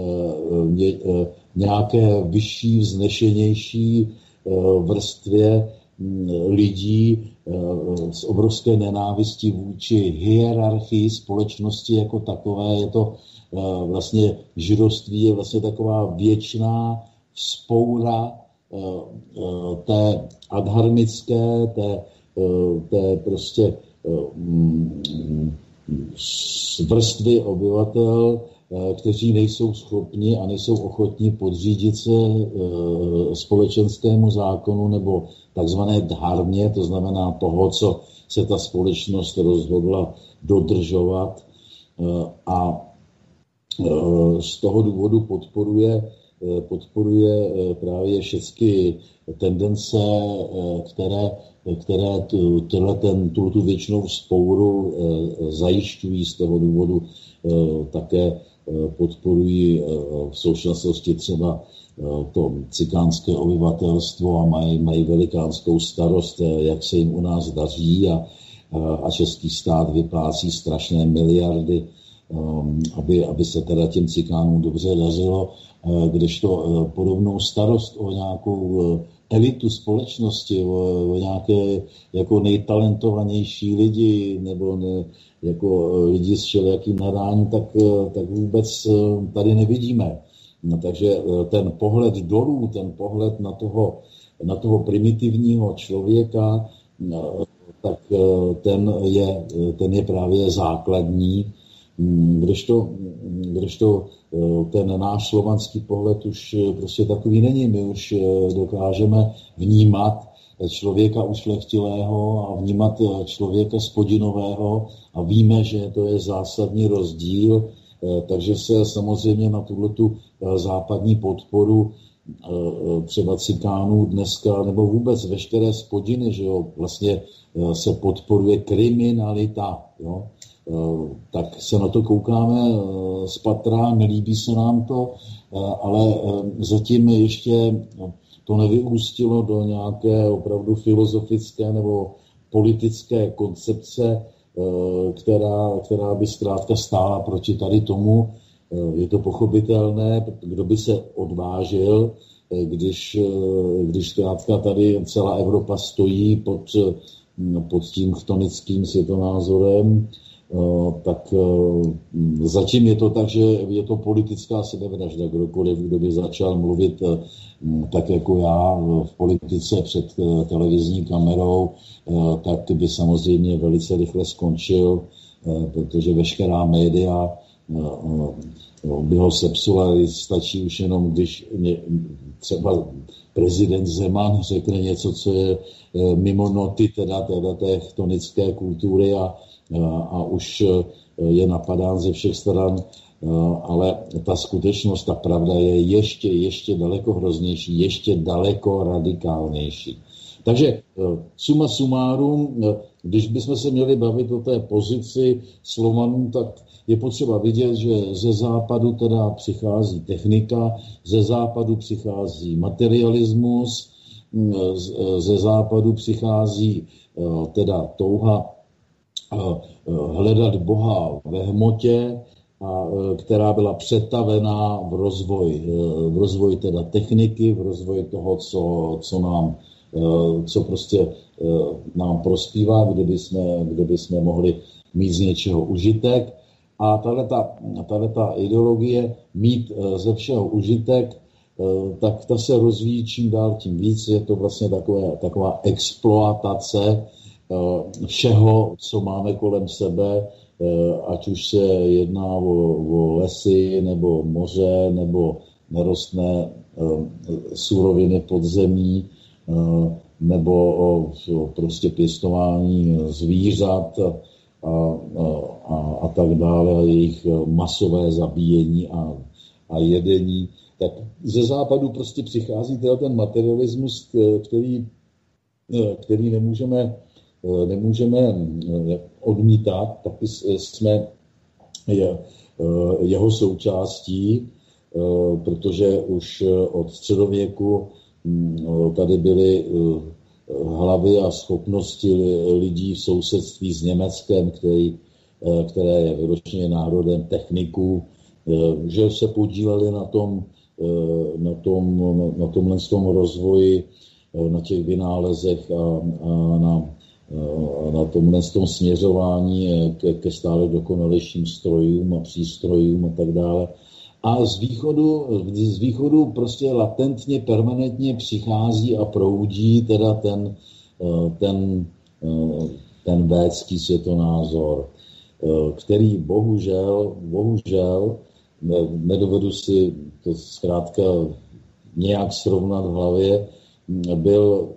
nějaké vyšší, vznešenější vrstvě lidí, z obrovské nenávisti vůči hierarchii společnosti jako takové. Je to vlastně židovství je vlastně taková věčná vzpoura té adharmické, té prostě vrstvy obyvatel, kteří nejsou schopni a nejsou ochotni podřídit se společenskému zákonu nebo takzvané dharmě, to znamená toho, co se ta společnost rozhodla dodržovat, a z toho důvodu podporuje právě všechny tendence, které tu věčnou vzpouru zajišťují. Z toho důvodu také podporují v současnosti třeba to cikánské obyvatelstvo a mají velikánskou starost, jak se jim u nás daří, a český stát vyplácí strašné miliardy, aby se teda těm cikánům dobře dařilo, kdežto podobnou starost o nějakou elitu společnosti, o nějaké jako nejtalentovanější lidi nebo jako lidi s všelijakým nadáním, tak vůbec tady nevidíme. No, takže ten pohled dolů, ten pohled na toho primitivního člověka, tak ten je právě základní, kdežto ten náš slovanský pohled už prostě takový není. My už dokážeme vnímat člověka ušlechtilého a vnímat člověka spodinnového a víme, že to je zásadní rozdíl, takže se samozřejmě na tuhletu západní podporu třeba cikánů dneska, nebo vůbec veškeré spodiny, že jo, vlastně se podporuje kriminalita, jo. Tak se na to koukáme z patra, nelíbí se nám to, ale zatím ještě to nevyústilo do nějaké opravdu filozofické nebo politické koncepce, která by zkrátka stála proti tady tomu. Je to pochopitelné, kdo by se odvážil, když zkrátka tady celá Evropa stojí pod tím chtonickým světonázorem, tak zatím je to tak, že je to politická sebevražda. Kdokoliv, kdo by začal mluvit tak jako já v politice před televizní kamerou, tak by samozřejmě velice rychle skončil, protože veškerá média by ho sepsula. Stačí už jenom, když třeba prezident Zeman řekne něco, co je mimo noty teda té chtonické kultury a už je napadán ze všech stran, ale ta skutečnost, ta pravda je ještě daleko hroznější, ještě daleko radikálnější. Takže suma sumárum, když bychom se měli bavit o té pozici Slovanů, tak je potřeba vidět, že ze západu teda přichází technika, ze západu přichází materialismus, ze západu přichází teda touha hledat Boha ve hmotě, která byla přetavená v rozvoj teda techniky, v rozvoj toho, co prostě nám prospívá, kde bychom mohli mít z něčeho užitek. A tato ideologie mít ze všeho užitek, tak ta se rozvíjí čím dál tím víc. Je to vlastně taková exploatace všeho, co máme kolem sebe, ať už se jedná o lesy, nebo moře, nebo nerostné suroviny podzemí, nebo o prostě pěstování zvířat a tak dále, a jejich masové zabíjení a jedení. Tak ze západu prostě přichází teda ten materialismus, který nemůžeme odmítat, taky jsme jeho součástí, protože už od středověku tady byly hlavy a schopnosti lidí v sousedství s Německem, které je vyročeně národem techniků, že se podíleli na tomhle rozvoji, na těch vynálezech a na tomhle směřování ke stále dokonalejším strojům a přístrojům a tak dále. A z východu prostě latentně, permanentně přichází a proudí teda ten védský světonázor. který bohužel, nedovedu si to zkrátka nějak srovnat v hlavě, byl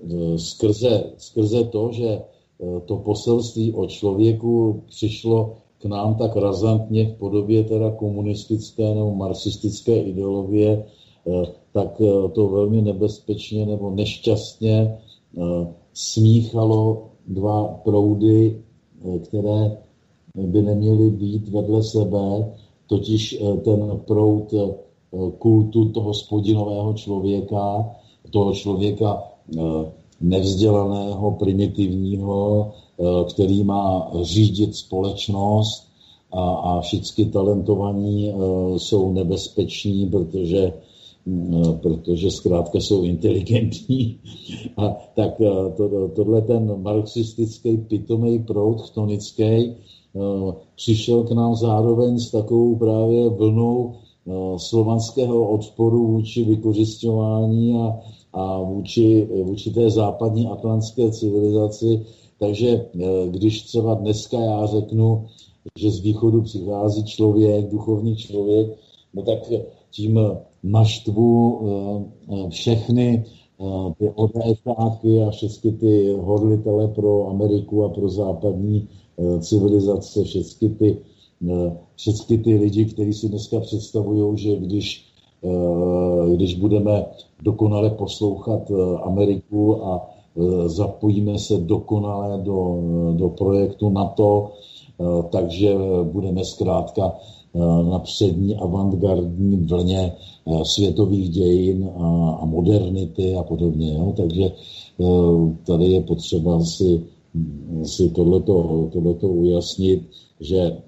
skrze to, že to poselství o člověku přišlo k nám tak razantně v podobě teda komunistické nebo marxistické ideologie, tak to velmi nebezpečně nebo nešťastně smíchalo dva proudy, které by neměly být vedle sebe, totiž ten proud kultu toho spodinnového člověka, toho člověka nevzdělaného, primitivního, který má řídit společnost a všichni talentovaní jsou nebezpeční, protože zkrátka jsou inteligentní. A tak tohle ten marxistický pitomej proud chtonický přišel k nám zároveň s takovou právě vlnou slovanského odporu vůči vykořisťování a vůči té západní atlantské civilizaci. Takže když třeba dneska já řeknu, že z východu přichází člověk, duchovní člověk, no tak tím naštvu všechny ty ODSáky a všechny ty horlitele pro Ameriku a pro západní civilizace, všechny ty lidi, kteří si dneska představují, že když budeme dokonale poslouchat Ameriku a zapojíme se dokonale do projektu NATO, takže budeme zkrátka na přední avantgardní vlně světových dějin a modernity a podobně. Jo? Takže tady je potřeba si tohleto ujasnit, že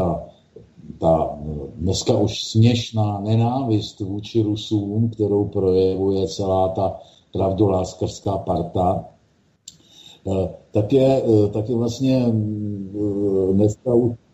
ta dneska už směšná nenávist vůči Rusům, kterou projevuje celá ta pravdoláskařská parta, tak je vlastně dneska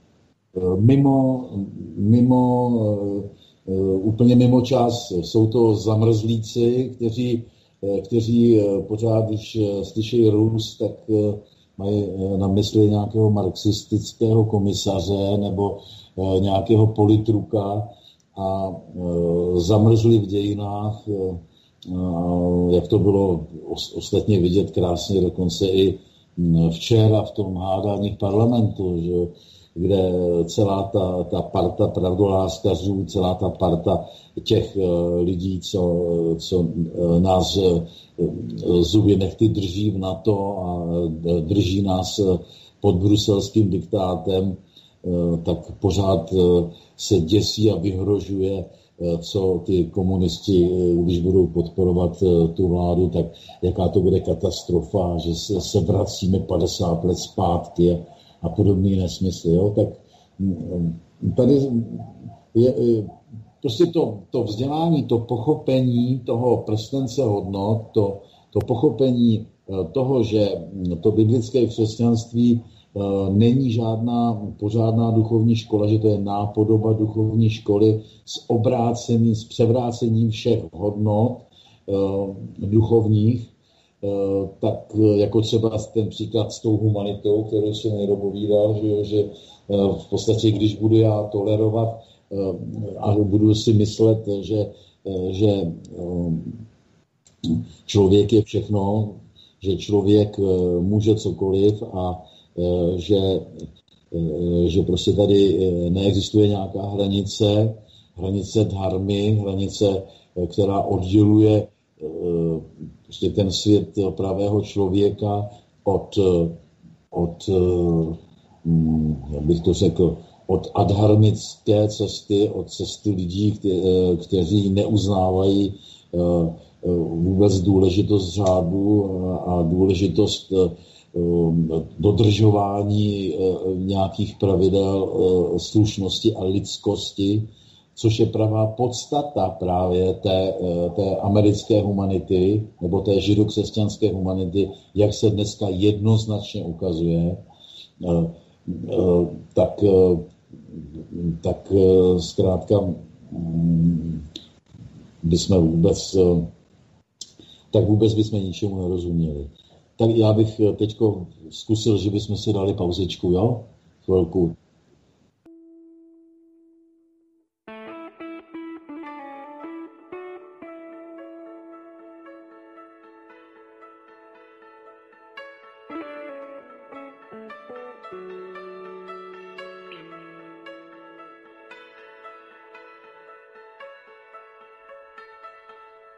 úplně mimo čas. Jsou to zamrzlíci, kteří pořád, když slyší Rus, tak mají na mysli nějakého marxistického komisaře nebo nějakého politruka a zamrzli v dějinách, jak to bylo ostatně vidět krásně dokonce i včera v tom hádání v parlamentu, že, kde celá ta parta pravdoláskařů, celá ta parta těch lidí, co nás zuby nechty drží v NATO a drží nás pod bruselským diktátem, tak pořád se děsí a vyhrožuje, co ty komunisti, když budou podporovat tu vládu, tak jaká to bude katastrofa, že se vracíme 50 let zpátky a podobný nesmysly. Jo? Tak tady je prostě to vzdělání, to pochopení toho prstence hodnot, to pochopení toho, že to biblické křesťanství není žádná pořádná duchovní škola, že to je nápodoba duchovní školy s převrácením všech hodnot duchovních, tak jako třeba ten příklad s tou humanitou, kterou jsem někdo povídal, že v podstatě, když budu já tolerovat a budu si myslet, že člověk je všechno, že člověk může cokoliv a že prostě tady neexistuje nějaká hranice dharmy, hranice, která odděluje prostě ten svět pravého člověka od jak bych to řekl, od adharmické cesty, od cesty lidí, kteří neuznávají vůbec důležitost řádu a důležitost dodržování nějakých pravidel slušnosti a lidskosti, což je pravá podstata právě té americké humanity nebo té židokřesťanské humanity, jak se dneska jednoznačně ukazuje, tak zkrátka vůbec bychom ničemu nerozuměli. Tak já bych teďko zkusil, že bychom si dali pauzičku, jo? Chvilku.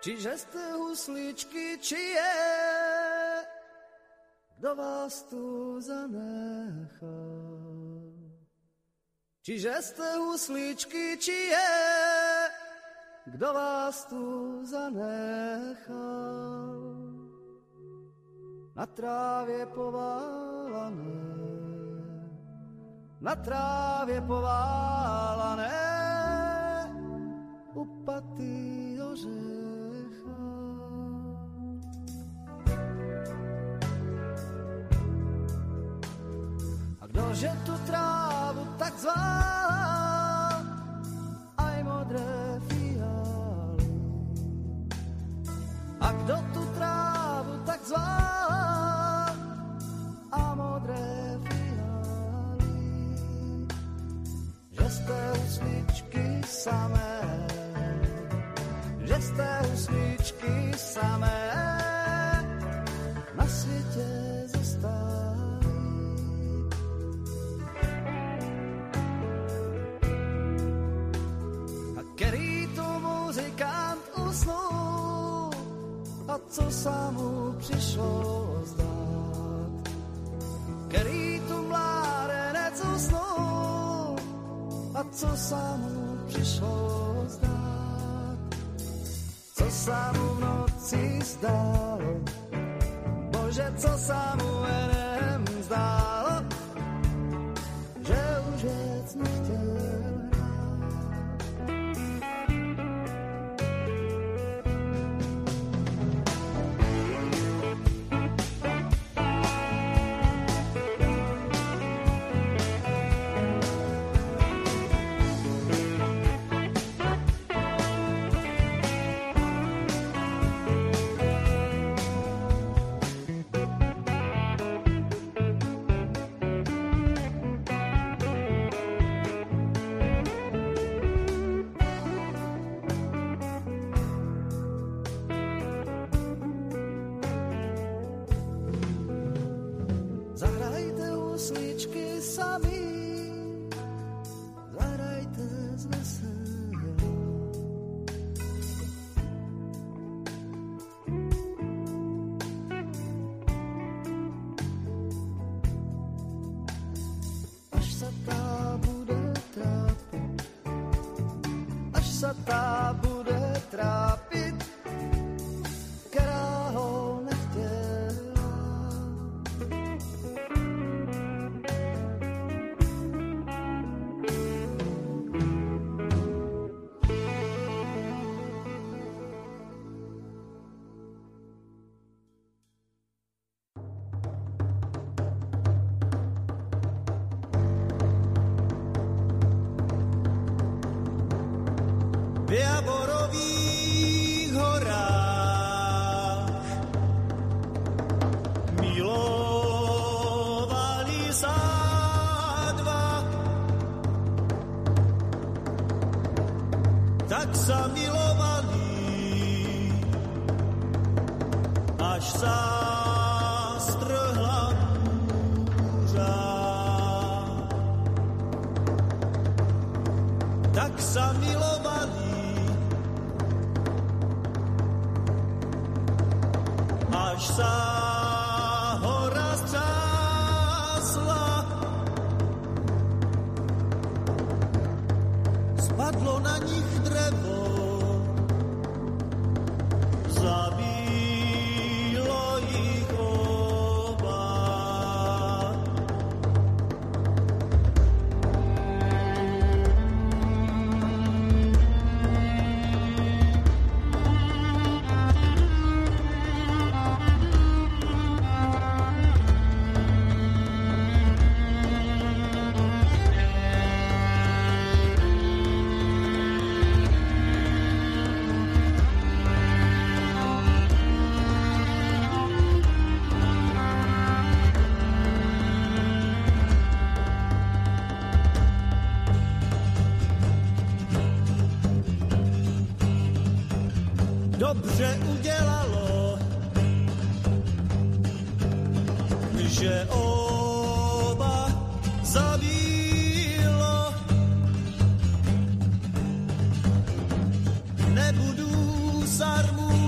Čiže ste husličky, či je, kdo vás tu zanechal. Čiže ste husličky, či je, kdo vás tu zanechal. Na trávě poválané, na trávě poválané, upatý ořecha. A kdože tu trávu tak zval, aj modré fialy. A kdo tu trávu tak zval, a modré fialy. Že ste husličky samé, že ste husličky samé, na světě zůstali. A který tu muzikant usnul, a co sa mu přišlo zdát. Který tu mládenec usnul, a co sa mu přišlo zdát. Co sa mu v noci zdálo, bože, co sa mu enem zdálo, že už věc nechtěl hrát. Zahrajte husličky sami, zahrajte z veselja. Až sa tá bude trápiť, až sa tá bude trápiť, ktorá ho nechtěla. V Jaborových horách milovali sa dva, tak sa milovali, až sa strhla múža. Tak sa milovali, až sa hora ztrásla. Spadlo na nich drevo, zabilo ich oba. Dobře udělalo, že oba zabilo. Nebudu sarmu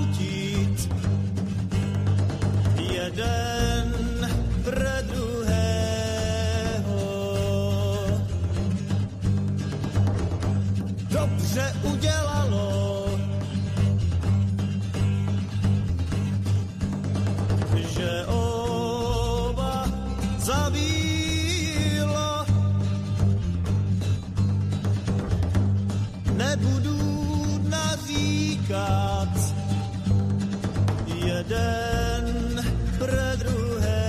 prác, jeden pre druhé.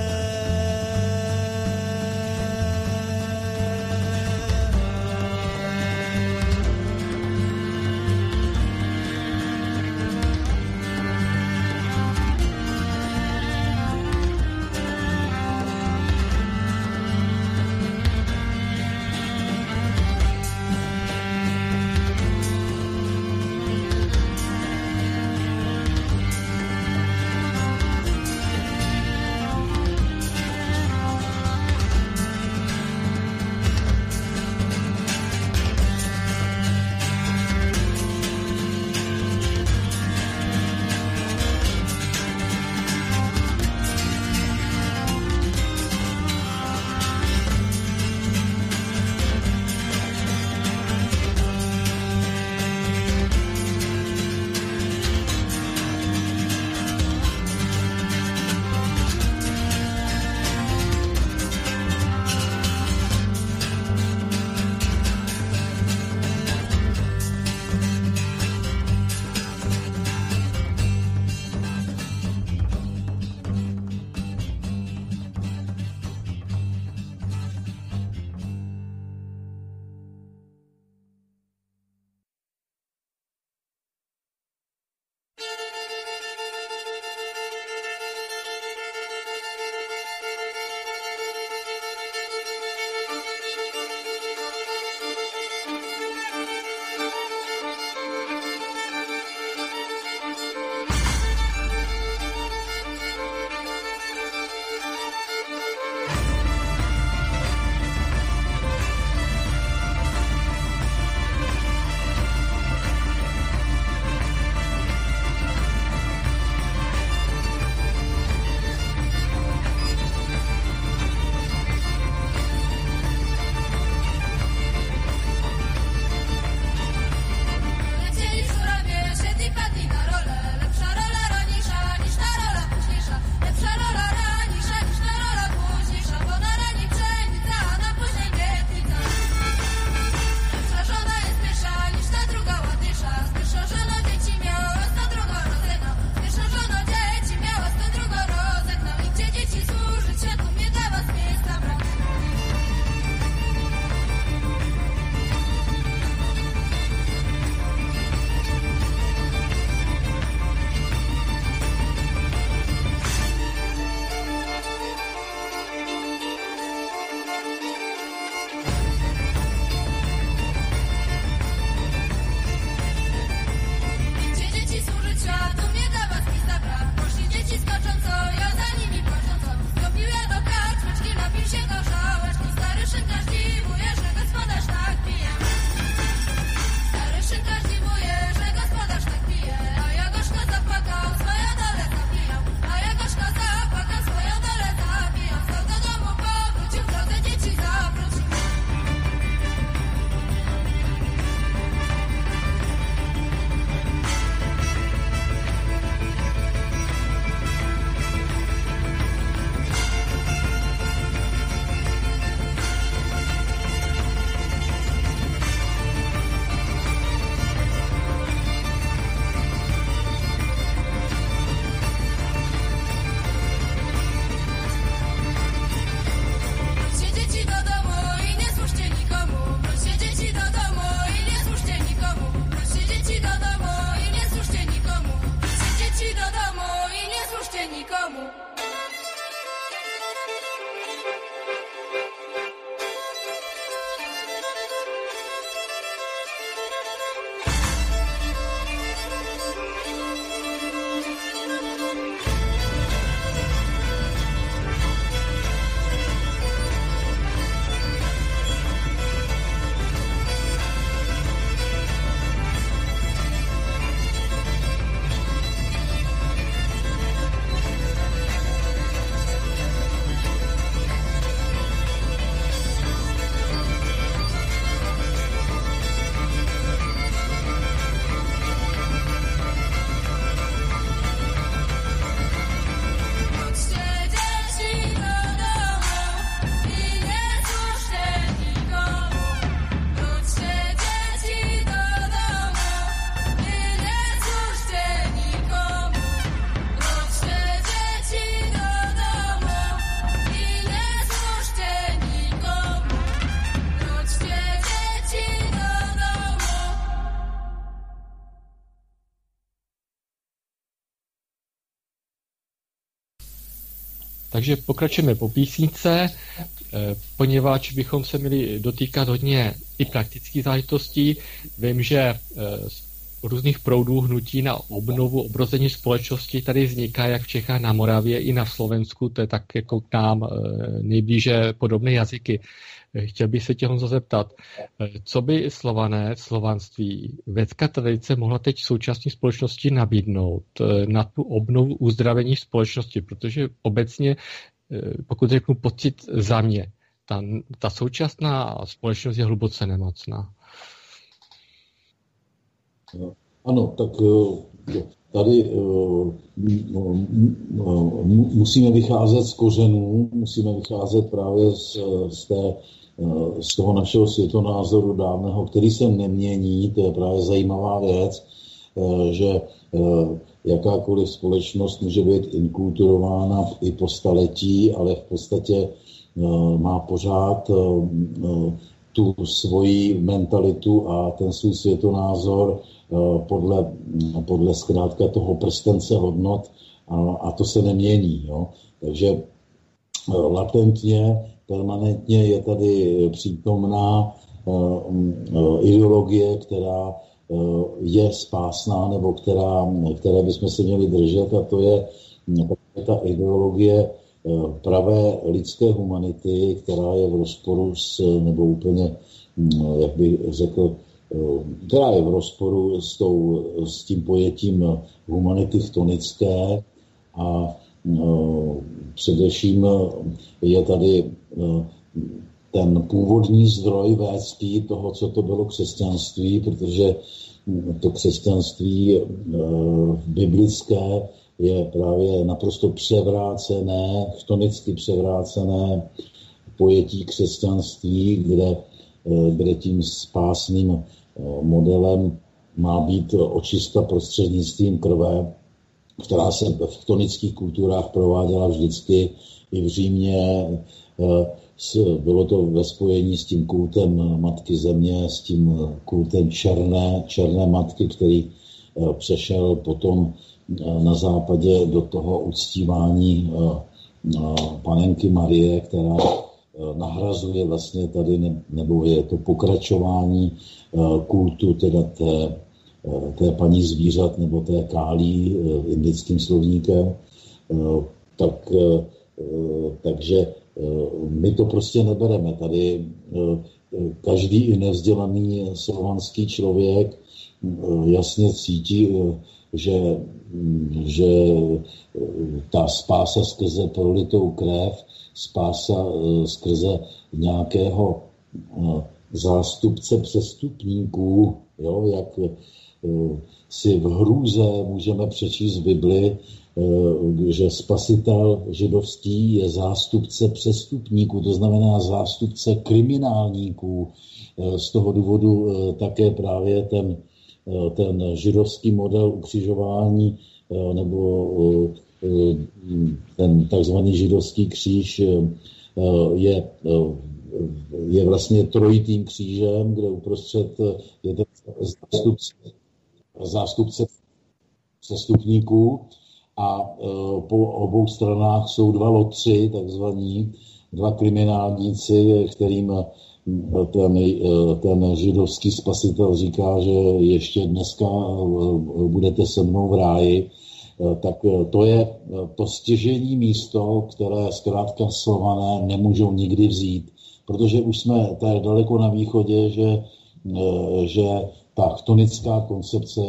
Takže pokračujeme po písničce, poněvadž bychom se měli dotýkat hodně i praktických záležitostí. Vím, že různých proudů hnutí na obnovu, obrození společnosti tady vzniká jak v Čechách, na Moravě i na Slovensku, to je tak jako k nám nejblíže podobné jazyky. Chtěl bych se tě, Honzo, zeptat, co by slovanství, vědecká tradice mohla teď v současné společnosti nabídnout na tu obnovu uzdravení společnosti, protože obecně, pokud řeknu pocit za mě, ta současná společnost je hluboce nemocná. Ano, tak tady musíme vycházet z kořenů, musíme vycházet právě z toho našeho světonázoru dávného, který se nemění. To je právě zajímavá věc, že jakákoliv společnost může být inkulturována i po staletí, ale v podstatě má pořád tu svoji mentalitu a ten svůj světonázor podle zkrátka toho prstence hodnot a to se nemění. Jo? Takže latentně, permanentně je tady přítomná ideologie, která je spásná nebo které bychom se měli držet, a to je ta ideologie pravé lidské humanity, která je v rozporu nebo úplně, jak bych řekl, která je v rozporu s tím pojetím humanity chtonické a především je tady ten původní zdroj véctví toho, co to bylo křesťanství, protože to křesťanství biblické je právě naprosto převrácené, chtonicky převrácené pojetí křesťanství, kde tím spásným modelem má být očista prostřednictvím krve, která se v chtonických kulturách prováděla vždycky i v Římě. Bylo to ve spojení s tím kultem Matky Země, s tím kultem černé matky, který přešel potom na západě do toho uctívání panenky Marie, která nahrazuje vlastně tady, nebo je to pokračování kultu teda té paní zvířat nebo té Kálí indickým slovníkem. Takže my to prostě nebereme. Tady každý i nevzdělaný slovanský člověk jasně cítí, že ta spása skrze prolitou krev, spása skrze nějakého zástupce přestupníků, jo, jak si v hrůze můžeme přečíst v Bibli, že spasitel židovský je zástupce přestupníků, to znamená zástupce kriminálníků. Z toho důvodu také právě ten židovský model ukřižování nebo ten takzvaný židovský kříž je vlastně trojitým křížem, kde uprostřed je ten zástupce přestupníků a po obou stranách jsou dva lotři, takzvaní dva kriminálníci, kterým ten židovský spasitel říká, že ještě dneska budete se mnou v ráji. Tak to je to stěžejní místo, které zkrátka Slované nemůžou nikdy vzít, protože už jsme tak daleko na východě, že ta chtonická koncepce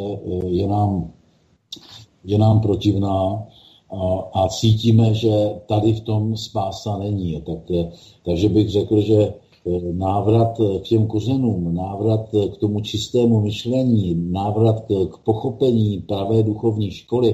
je nám protivná a cítíme, že tady v tom spása není. Takže bych řekl, že návrat k těm kořenům, návrat k tomu čistému myšlení, návrat k pochopení pravé duchovní školy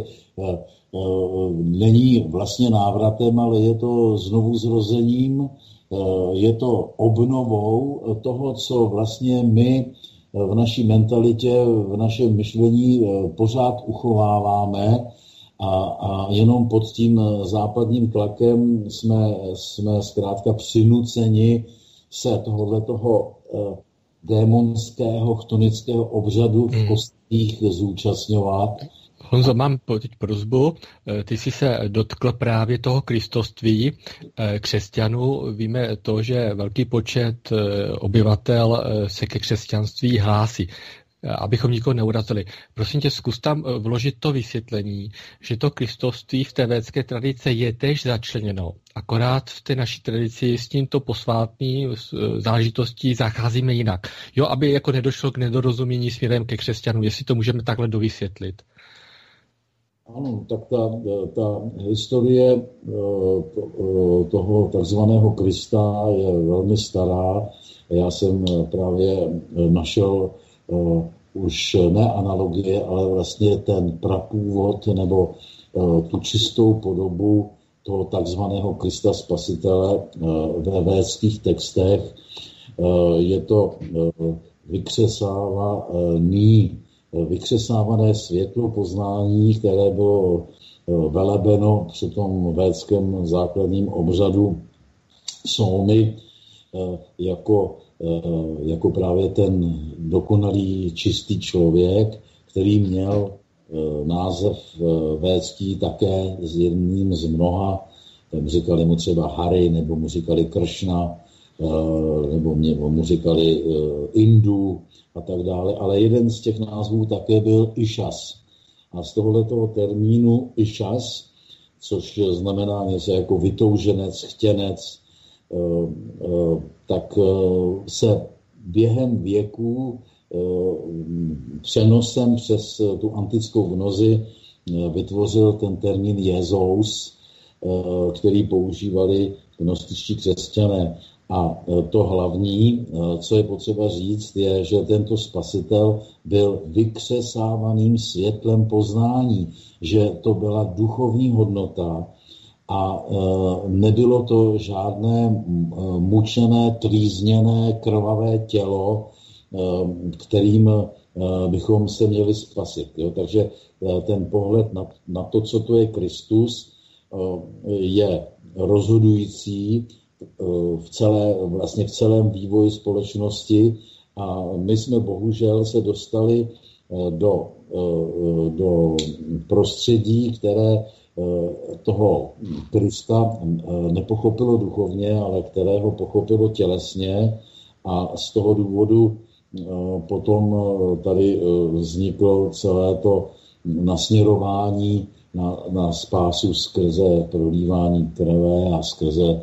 není vlastně návratem, ale je to znovu zrozením, je to obnovou toho, co vlastně my v naší mentalitě, v našem myšlení pořád uchováváme a jenom pod tím západním tlakem jsme zkrátka přinuceni se tohoto démonského chtonického obřadu v kostích zúčastňovat Honzo, mám teď prosbu. Ty jsi se dotkl právě toho kristoství křesťanů. Víme to, že velký počet obyvatel se ke křesťanství hlásí. Abychom nikoho neurazili. Prosím tě, zkus tam vložit to vysvětlení, že to kristovství v té védské tradice je též začleněno. Akorát v té naší tradici s tímto posvátný záležitostí zacházíme jinak. Jo, aby jako nedošlo k nedorozumění směrem ke křesťanům, jestli to můžeme takhle dovysvětlit. Ano, tak ta historie toho takzvaného Krista je velmi stará. Já jsem právě našel už ne analogie, ale vlastně ten prapůvod nebo tu čistou podobu toho takzvaného Krista Spasitele ve védských textech. Je to vykřesávané světlo poznání, které bylo velebeno při tom védském základním obřadu Sómy jako právě ten dokonalý čistý člověk, který měl název védský také s jedním z mnoha, tam říkali mu třeba Hari, nebo mu říkali Kršna, nebo mu říkali Indu a tak dále, ale jeden z těch názvů také byl Išas. A z tohoto termínu Išas, což znamená něco jako vytouženec, chtěnec, tak se během věků přenosem přes tu antickou gnozi vytvořil ten termín Jezous, který používali gnostičtí křesťané. A to hlavní, co je potřeba říct, je, že tento spasitel byl vykřesávaným světlem poznání, že to byla duchovní hodnota a nebylo to žádné mučené, trýzněné, krvavé tělo, kterým bychom se měli spasit. Jo? Takže ten pohled na to, co to je Kristus, je rozhodující v celém vývoji společnosti a my jsme bohužel se dostali do prostředí, které toho Krista nepochopilo duchovně, ale kterého pochopilo tělesně a z toho důvodu potom tady vzniklo celé to nasměrování na spásu skrze prolívání krve a skrze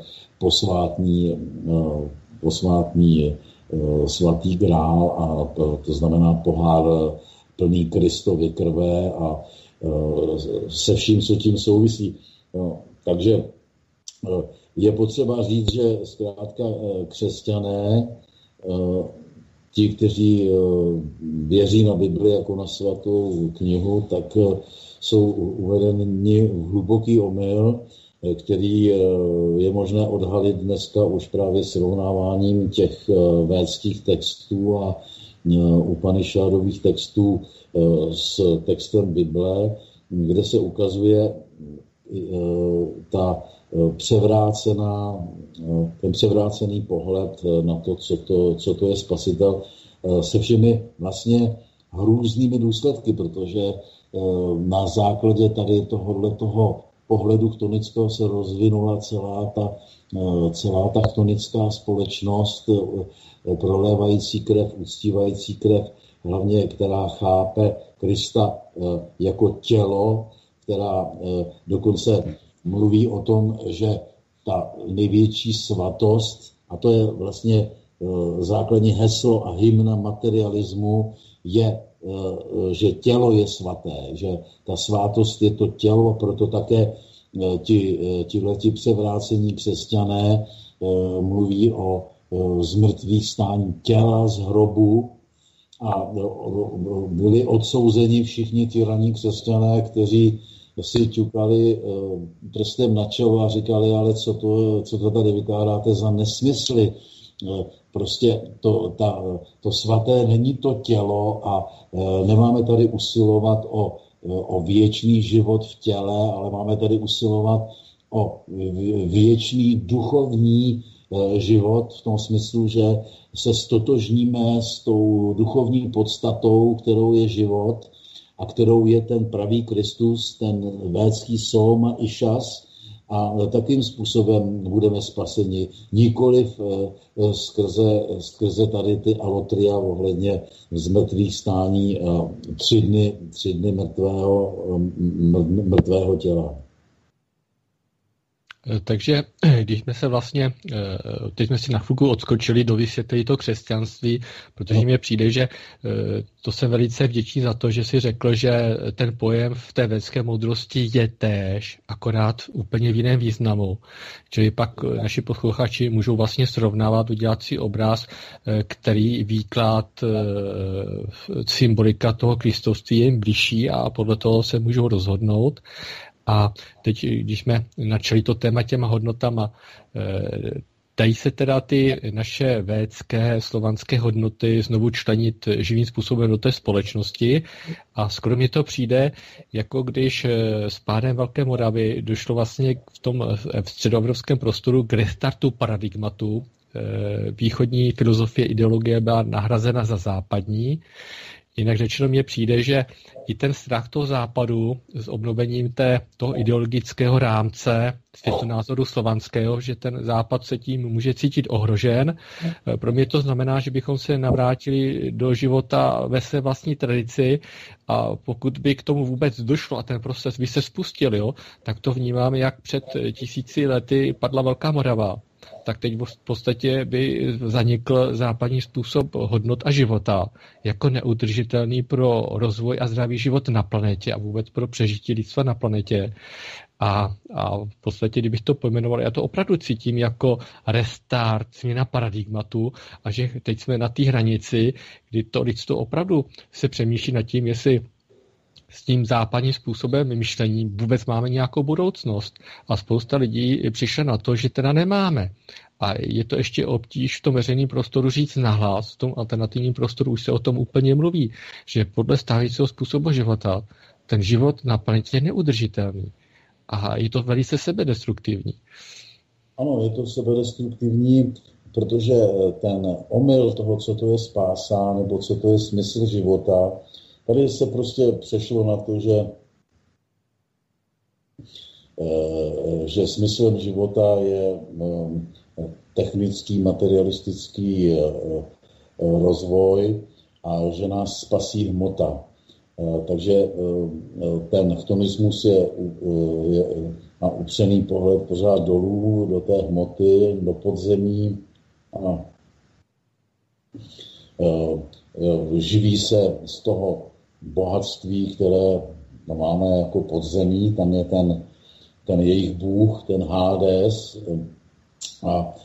posvátný svatý grál a to znamená pohár plný Kristovy krve a se vším, co tím souvisí. Takže je potřeba říct, že zkrátka křesťané, ti, kteří věří na Bibli jako na svatou knihu, tak jsou uvedeni v hluboký omyl, který je možné odhalit dneska už právě srovnáváním těch védských textů a Upanišádových textů s textem Bible, kde se ukazuje ten převrácený pohled na to, co to je spasitel, se všemi vlastně hrůznými důsledky, protože na základě tady tohoto pohledu chtonického se rozvinula celá ta chtonická společnost, prolévající krev, uctívající krev, hlavně která chápe Krista jako tělo, která dokonce mluví o tom, že ta největší svatost, a to je vlastně základní heslo a hymna materialismu, je, že tělo je svaté, že ta svátost je to tělo, a proto také tihleti převrácení křesťané mluví o zmrtvých stání těla z hrobu a byli odsouzeni všichni ti raní křesťané, kteří si ťukali prstem na čelo a říkali, ale co to tady vykládáte za nesmysly. Prostě to svaté není to tělo a nemáme tady usilovat o věčný život v těle, ale máme tady usilovat o věčný duchovní život v tom smyslu, že se stotožníme s tou duchovní podstatou, kterou je život a kterou je ten pravý Kristus, ten védský Soma i Šas, a takým způsobem budeme spaseni. Nikoliv skrze tady ty alotria ohledně zmrtvých stání 3 dny mrtvého těla. Takže když jsme se vlastně, teď jsme si na chvilku odskočili do vysvětlení to křesťanství, protože mi přijde, že to jsem velice vděčný za to, že si řekl, že ten pojem v té védské moudrosti je též, akorát úplně v jiném významu. Čili pak naši posluchači můžou vlastně srovnávat, udělat si obraz, který výklad symbolika toho kristovství je jim bližší a podle toho se můžou rozhodnout. A teď, když jsme načali to téma těma hodnotama, dají se teda ty naše védské, slovanské hodnoty znovu členit živým způsobem do té společnosti a skoro mi to přijde, jako když s pádem Velké Moravy došlo vlastně v středoevropském prostoru k restartu paradigmatu. Východní filozofie, ideologie byla nahrazena za západní. Jinak řečeno mně přijde, že i ten strach toho západu s obnovením toho ideologického rámce, světonázoru slovanského, že ten západ se tím může cítit ohrožen. Pro mě to znamená, že bychom se navrátili do života ve své vlastní tradici a pokud by k tomu vůbec došlo a ten proces by se spustil, jo, tak to vnímám, jak před 1000 lety padla Velká Morava. Tak teď v podstatě by zanikl západní způsob hodnot a života jako neudržitelný pro rozvoj a zdravý život na planetě a vůbec pro přežití lidstva na planetě. A v podstatě, kdybych to pojmenoval, já to opravdu cítím jako restart, změna paradigmatu a že teď jsme na té hranici, kdy to lidstvo opravdu se přemýšlí nad tím, jestli s tím západním způsobem myšlení vůbec máme nějakou budoucnost. A spousta lidí přišla na to, že teda nemáme. A je to ještě obtíž v tom veřejném prostoru říct nahlas, v tom alternativním prostoru už se o tom úplně mluví, že podle stávajícího způsobu života ten život na planetě je neudržitelný. A je to velice sebedestruktivní. Ano, je to sebedestruktivní, protože ten omyl toho, co to je spása, nebo co to je smysl života, tady se prostě přešlo na to, že smyslem života je technický, materialistický rozvoj a že nás spasí hmota. Takže ten chtonismus je na upřený pohled pořád dolů, do té hmoty, do podzemí a živí se z toho bohatství, které máme jako podzemí, tam je ten jejich bůh, ten Hades a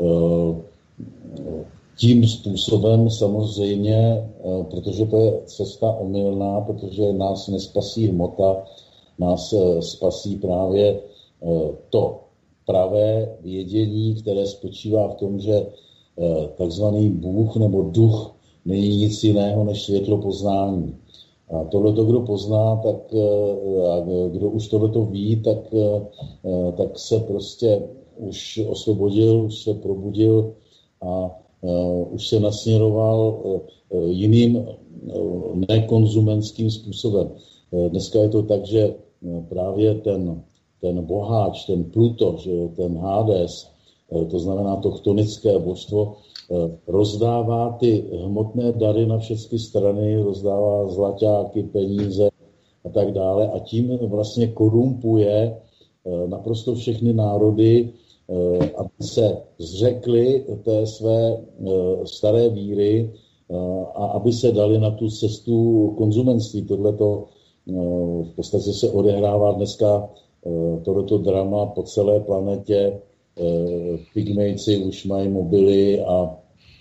tím způsobem samozřejmě, protože to je cesta omylná, protože nás nespasí hmota, nás spasí právě to pravé vědění, které spočívá v tom, že takzvaný Bůh nebo duch není nic jiného než světlo poznání. A tohleto, kdo pozná, tak a kdo už tohleto ví, tak se prostě už osvobodil, už se probudil a už se nasměroval jiným nekonzumenským způsobem. Dneska je to tak, že právě ten boháč, ten Pluto, že ten Hades, to znamená to chtonické božstvo, rozdává ty hmotné dary na všechny strany, rozdává zlaťáky, peníze a tak dále a tím vlastně korumpuje naprosto všechny národy, aby se zřekli té své staré víry a aby se dali na tu cestu konzumenství. Tohleto v podstatě se odehrává dneska tohleto drama po celé planetě. Pygmejci už mají mobily a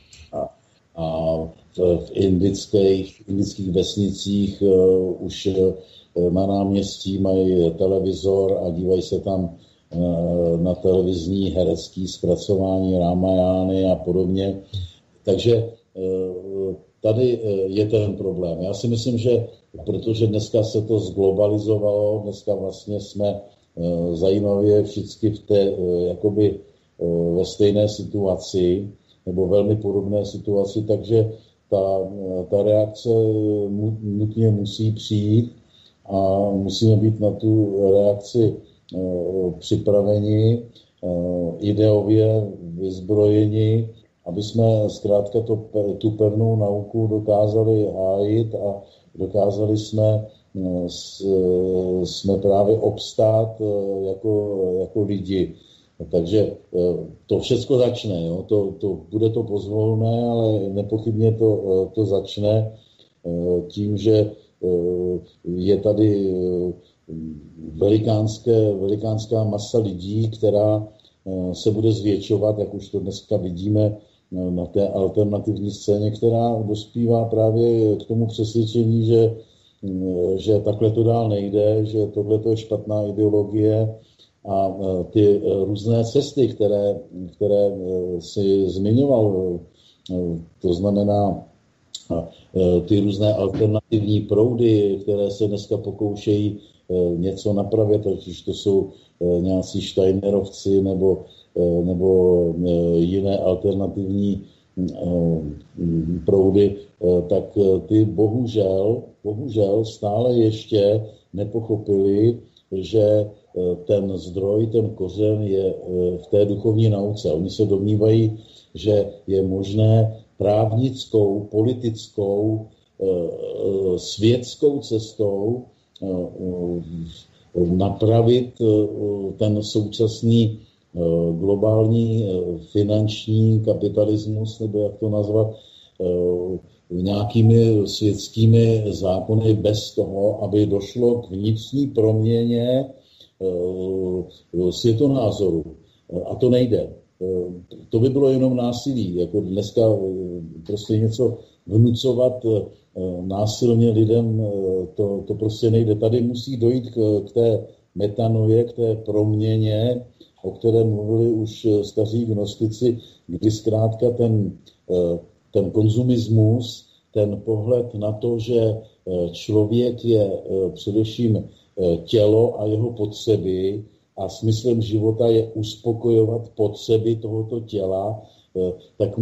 v indických vesnicích už na náměstí mají televizor a dívají se tam na televizní herecký zpracování Ramajány a podobně. Takže tady je ten problém. Já si myslím, že protože dneska se to zglobalizovalo, dneska vlastně jsme zajímavě všichni v té, jakoby ve stejné situaci, nebo velmi podobné situaci, takže ta reakce nutně musí přijít a musíme být na tu reakci připraveni, ideově vyzbrojeni, aby jsme zkrátka tu pevnou nauku dokázali hájit a dokázali jsme právě obstát jako lidi. Takže to všecko začne. Jo? Bude to pozvolné, ale nepochybně to začne tím, že je tady velikánská masa lidí, která se bude zvětšovat, jak už to dneska vidíme na té alternativní scéně, která dospívá právě k tomu přesvědčení, že takhle to dál nejde, že tohle je špatná ideologie a ty různé cesty, které si zmiňoval, to znamená ty různé alternativní proudy, které se dneska pokoušejí něco napravit, ať už to jsou nějací Steinerovci nebo jiné alternativní proudy, tak ty bohužel stále ještě nepochopili, že ten zdroj, ten kořen je v té duchovní nauce. Oni se domnívají, že je možné právnickou, politickou, světskou cestou napravit ten současný globální finanční kapitalismus, nebo jak to nazvat, nějakými světskými zákony bez toho, aby došlo k vnitřní proměně světonázoru. A to nejde. To by bylo jenom násilí. Jako dneska prostě něco vnucovat násilně lidem, to prostě nejde. Tady musí dojít k té metanoje, k té proměně, o které mluvili už staří gnostici, kdy zkrátka ten konzumismus, ten pohled na to, že člověk je především tělo a jeho potřeby a smyslem života je uspokojovat potřeby tohoto těla, tak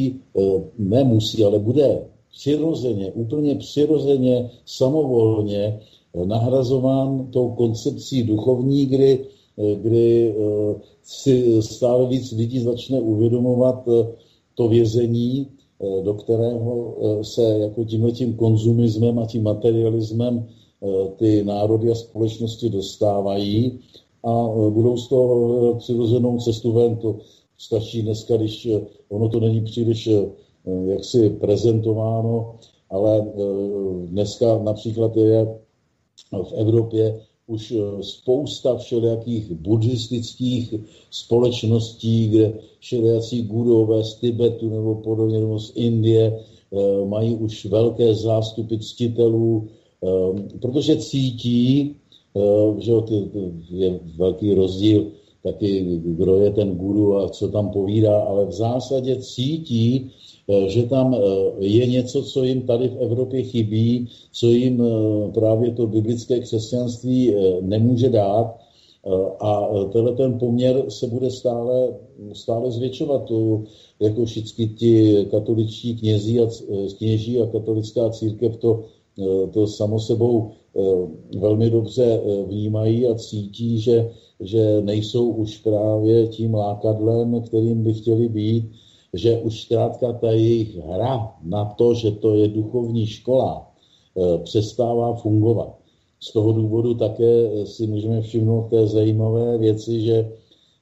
ale bude přirozeně, úplně přirozeně, samovolně nahrazován tou koncepcí duchovní, kdy si stále víc lidí začne uvědomovat to vězení, do kterého se jako tímhletím konzumismem a tím materialismem ty národy a společnosti dostávají a budou z toho přirozenou cestu ven. To stačí dneska, když ono to není příliš jaksi prezentováno, ale dneska například je v Evropě už spousta všelijakých buddhistických společností, kde všelijací gurové z Tibetu nebo podobně, nebo z Indie mají už velké zástupy ctitelů, protože cítí, že je velký rozdíl taky, kdo je ten guru a co tam povídá, ale v zásadě cítí, že tam je něco, co jim tady v Evropě chybí, co jim právě to biblické křesťanství nemůže dát. A tenhle ten poměr se bude stále zvětšovat. Jako všichni ti katoličtí kněží a katolická církev to samo sebou velmi dobře vnímají a cítí, že nejsou už právě tím lákadlem, kterým by chtěli být, že už zkrátka ta jejich hra na to, že to je duchovní škola, přestává fungovat. Z toho důvodu také si můžeme všimnout té zajímavé věci, že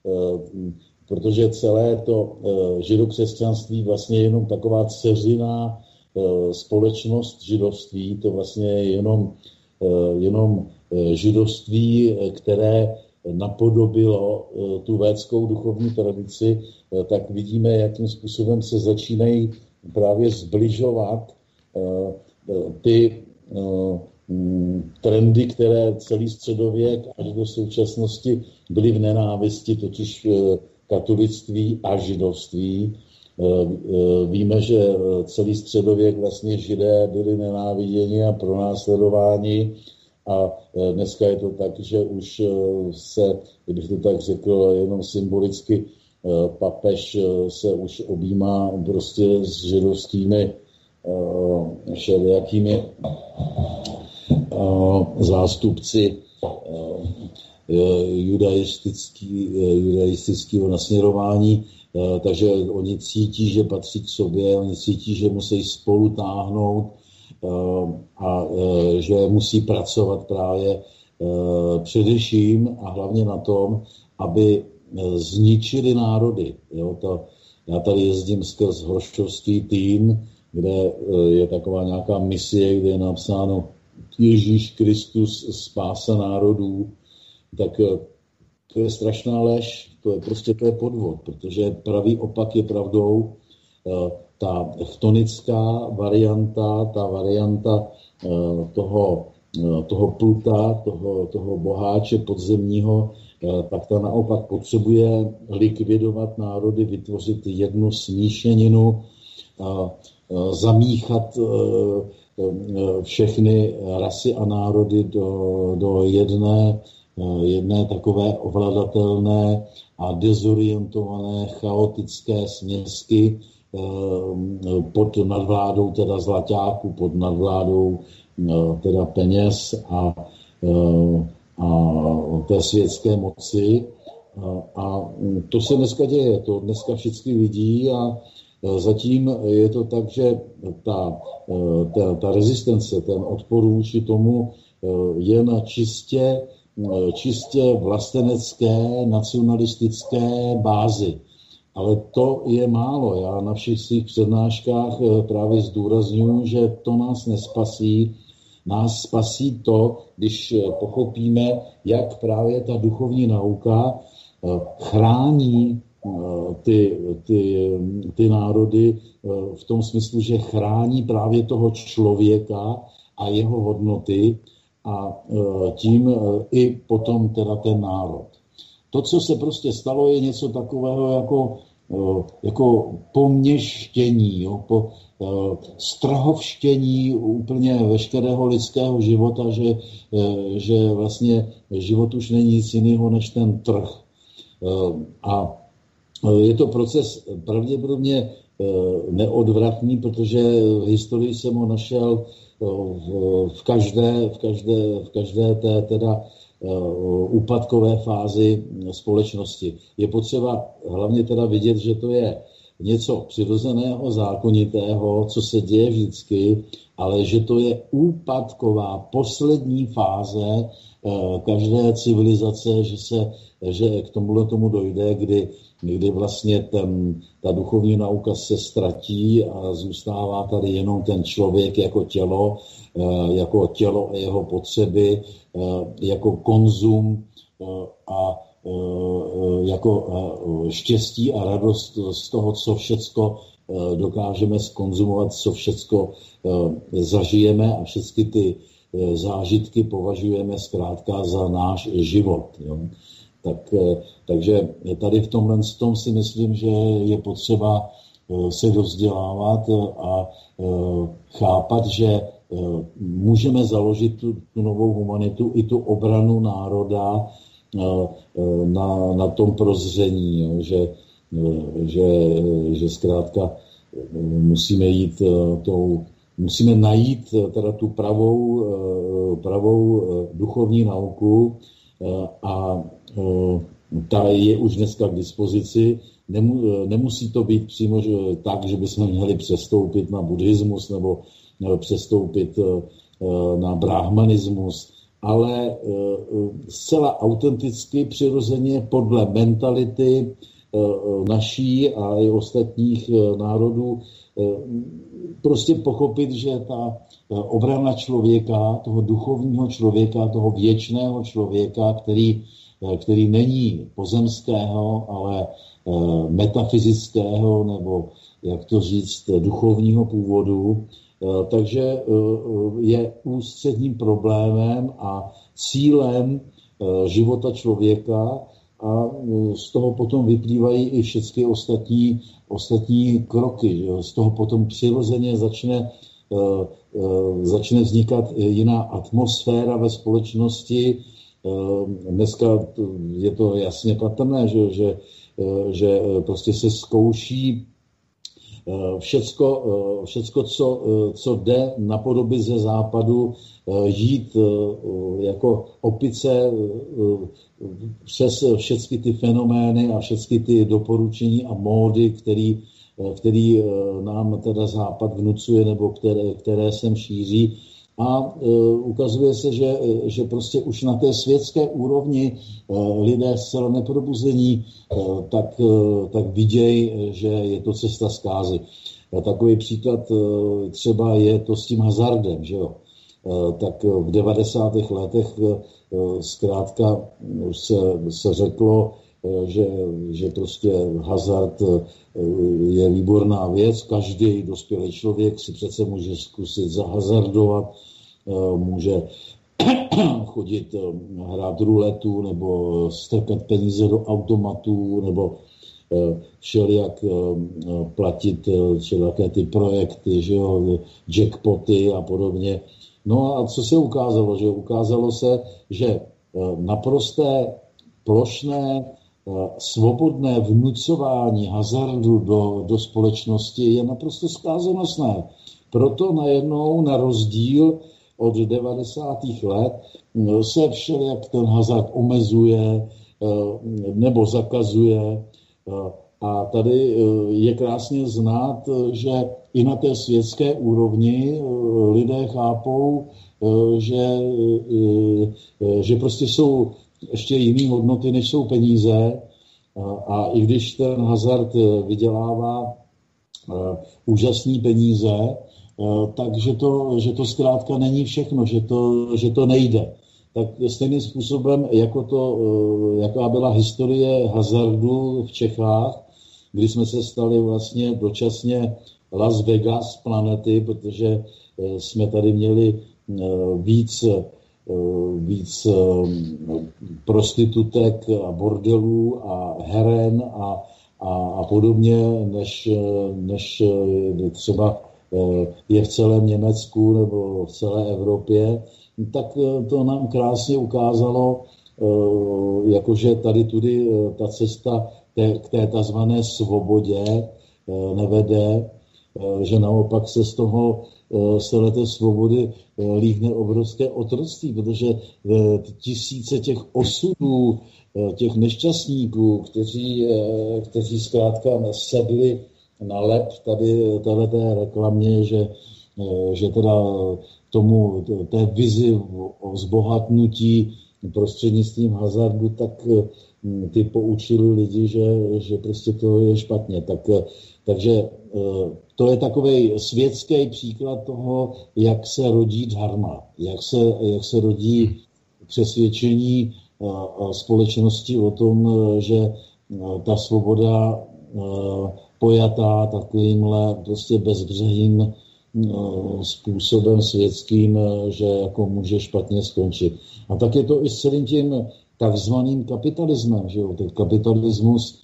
protože celé to židokřesťanství vlastně je jenom taková dceřiná společnost židovství, to vlastně je jenom židovství, které napodobilo tu védskou duchovní tradici, tak vidíme, jakým způsobem se začínají právě zbližovat ty trendy, které celý středověk až do současnosti byly v nenávisti, totiž katolictví a židovství. Víme, že celý středověk vlastně židé byli nenáviděni a pronásledováni a dneska je to tak, že už se, kdybych to tak řekl, jenom symbolicky papež se už objímá prostě s židovskými všelijakými zástupci judaistického nasměrování, takže oni cítí, že patří k sobě, oni cítí, že musí spolu táhnout a že musí pracovat právě především a hlavně na tom, aby zničili národy. Já tady jezdím skrz Hrošovský tým, kde je taková nějaká misie, kde je napsáno Ježíš Kristus spása národů, tak to je strašná lež, to je podvod, protože pravý opak je pravdou. Ta chtonická varianta, ta varianta toho pluta, toho boháče podzemního, tak ta naopak potřebuje likvidovat národy, vytvořit jednu smíšeninu, zamíchat všechny rasy a národy do jedné takové ovladatelné a dezorientované chaotické směsky pod nadvládou teda zlaťáků, pod nadvládou teda peněz a té světské moci. A to se dneska děje, to dneska všichni vidí a zatím je to tak, že ta rezistence, ten odpor vůči tomu je na čistě vlastenecké, nacionalistické bázi. Ale to je málo. Já na všech svých přednáškách právě zdůrazňuji, že to nás nespasí. Nás spasí to, když pochopíme, jak právě ta duchovní nauka chrání ty národy v tom smyslu, že chrání právě toho člověka a jeho hodnoty a tím i potom teda ten národ. To, co se prostě stalo, je něco takového jako poměštění, strahovštění úplně veškerého lidského života, že vlastně život už není nic jiného než ten trh. A je to proces pravděpodobně neodvratný, protože v historii jsem ho našel v každé té teda úpadkové fázi společnosti. Je potřeba hlavně teda vidět, že to je něco přirozeného, zákonitého, co se děje vždycky, ale že to je úpadková poslední fáze každé civilizace, že k tomu dojde, kdy vlastně ta duchovní nauka se ztratí a zůstává tady jenom ten člověk jako tělo a jeho potřeby, jako konzum a jako štěstí a radost z toho, co všecko dokážeme zkonzumovat, co všecko zažijeme a všechny ty zážitky považujeme zkrátka za náš život. Jo. Takže tady v tomhle tom si myslím, že je potřeba se dovzdělávat a chápat, že můžeme založit tu novou humanitu i tu obranu národa na tom prozření, jo, že zkrátka musíme najít teda tu pravou duchovní nauku a ta je už dneska k dispozici. Nemusí to být přímo tak, že bychom měli přestoupit na buddhismus nebo přestoupit na brahmanismus, ale zcela autenticky, přirozeně podle mentality naší a i ostatních národů prostě pochopit, že ta obrana člověka, toho duchovního člověka, toho věčného člověka, který není pozemského, ale metafyzického, nebo jak to říct, duchovního původu, takže je ústředním problémem a cílem života člověka a z toho potom vyplývají i všechny ostatní kroky. Z toho potom přirozeně začne vznikat jiná atmosféra ve společnosti. Dneska je to jasně patrné, že prostě se zkouší Všecko, co jde na podoby ze západu, jít jako opice přes všechny ty fenomény a všechny ty doporučení a módy, který nám teda západ vnucuje nebo které sem šíří. A ukazuje se, že prostě už na té světské úrovni lidé zcela neprobuzení, tak vidějí, že je to cesta zkázy. Takový příklad třeba je to s tím hazardem, že jo. Tak v 90. letech zkrátka se řeklo, že prostě hazard je výborná věc. Každý dospělý člověk si přece může zkusit zahazardovat, může chodit hrát ruletu nebo strkat peníze do automatů nebo všelijak platit všelijaké ty projekty, že jo, jackpoty a podobně. No a co se ukázalo? Že ukázalo se, že naprosté plošné svobodné vnucování hazardu do společnosti je naprosto zkázonosné. Proto najednou na rozdíl od 90. let se všelijak ten hazard omezuje nebo zakazuje. A tady je krásně znát, že i na té světské úrovni lidé chápou, že prostě jsou ještě jiné hodnoty, než jsou peníze. A i když ten hazard vydělává úžasné peníze, takže to zkrátka není všechno, že to nejde. Tak stejným způsobem, jaká byla historie hazardu v Čechách, kdy jsme se stali vlastně dočasně Las Vegas planety, protože jsme tady měli víc prostitutek a bordelů a heren a podobně, než třeba je v celém Německu nebo v celé Evropě, tak to nám krásně ukázalo, jakože tady tudy ta cesta k té takzvané svobodě nevede, že naopak se z té svobody líhne obrovské otroctví, protože tisíce těch osudů, těch nešťastníků, kteří zkrátka sedli na lep té reklamě, že teda té vizi o zbohatnutí prostřednictvím hazardu, tak ty poučili lidi, že prostě to je špatně. Takže to je takovej světský příklad toho, jak se rodí dharma, jak se rodí přesvědčení společnosti o tom, že ta svoboda pojatá takovýmhle prostě bezbřehým způsobem světským, že jako může špatně skončit. A tak je to i s celým takzvaným kapitalismem, že jo? Ten kapitalismus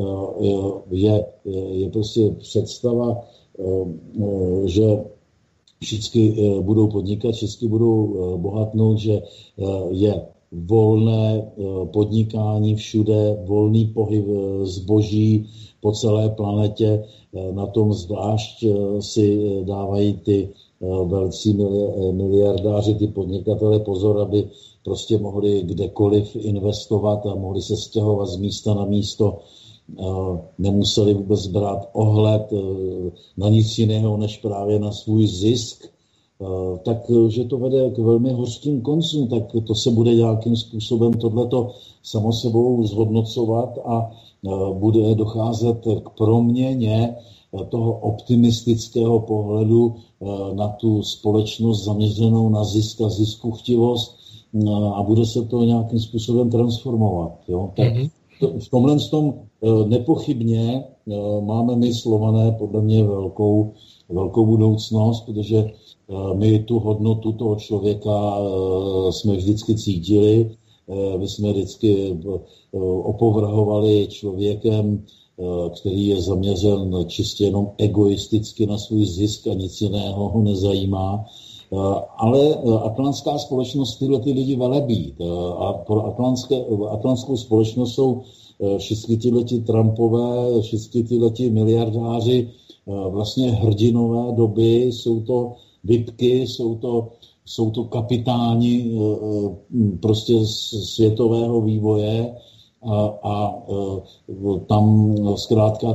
je prostě představa, že všichni budou podnikat, všichni budou bohatnout, že je volné podnikání všude, volný pohyb zboží po celé planetě. Na tom zvlášť si dávají ty velcí miliardáři, ty podnikatele pozor, aby prostě mohli kdekoliv investovat a mohli se stěhovat z místa na místo. Nemuseli vůbec brát ohled na nic jiného, než právě na svůj zisk. Takže to vede k velmi hořkým koncům, tak to se bude nějakým způsobem tohleto samo sebou zhodnocovat a bude docházet k proměně toho optimistického pohledu na tu společnost zaměřenou na zisk a ziskuchtivost a bude se to nějakým způsobem transformovat. Jo? Tak v tomhle nepochybně máme my Slované podle mě velkou budoucnost, protože my tu hodnotu toho člověka jsme vždycky cítili, my jsme vždycky opovrhovali člověkem, který je zaměřen čistě jenom egoisticky na svůj zisk a nic jiného ho nezajímá. Ale atlantská společnost tyhle ty lidi velebí. A pro atlantskou společnost jsou všichni tyhleti Trumpové, všichni tyhleti miliardáři vlastně hrdinové doby, jsou to vypky, jsou to kapitáni prostě světového vývoje a tam zkrátka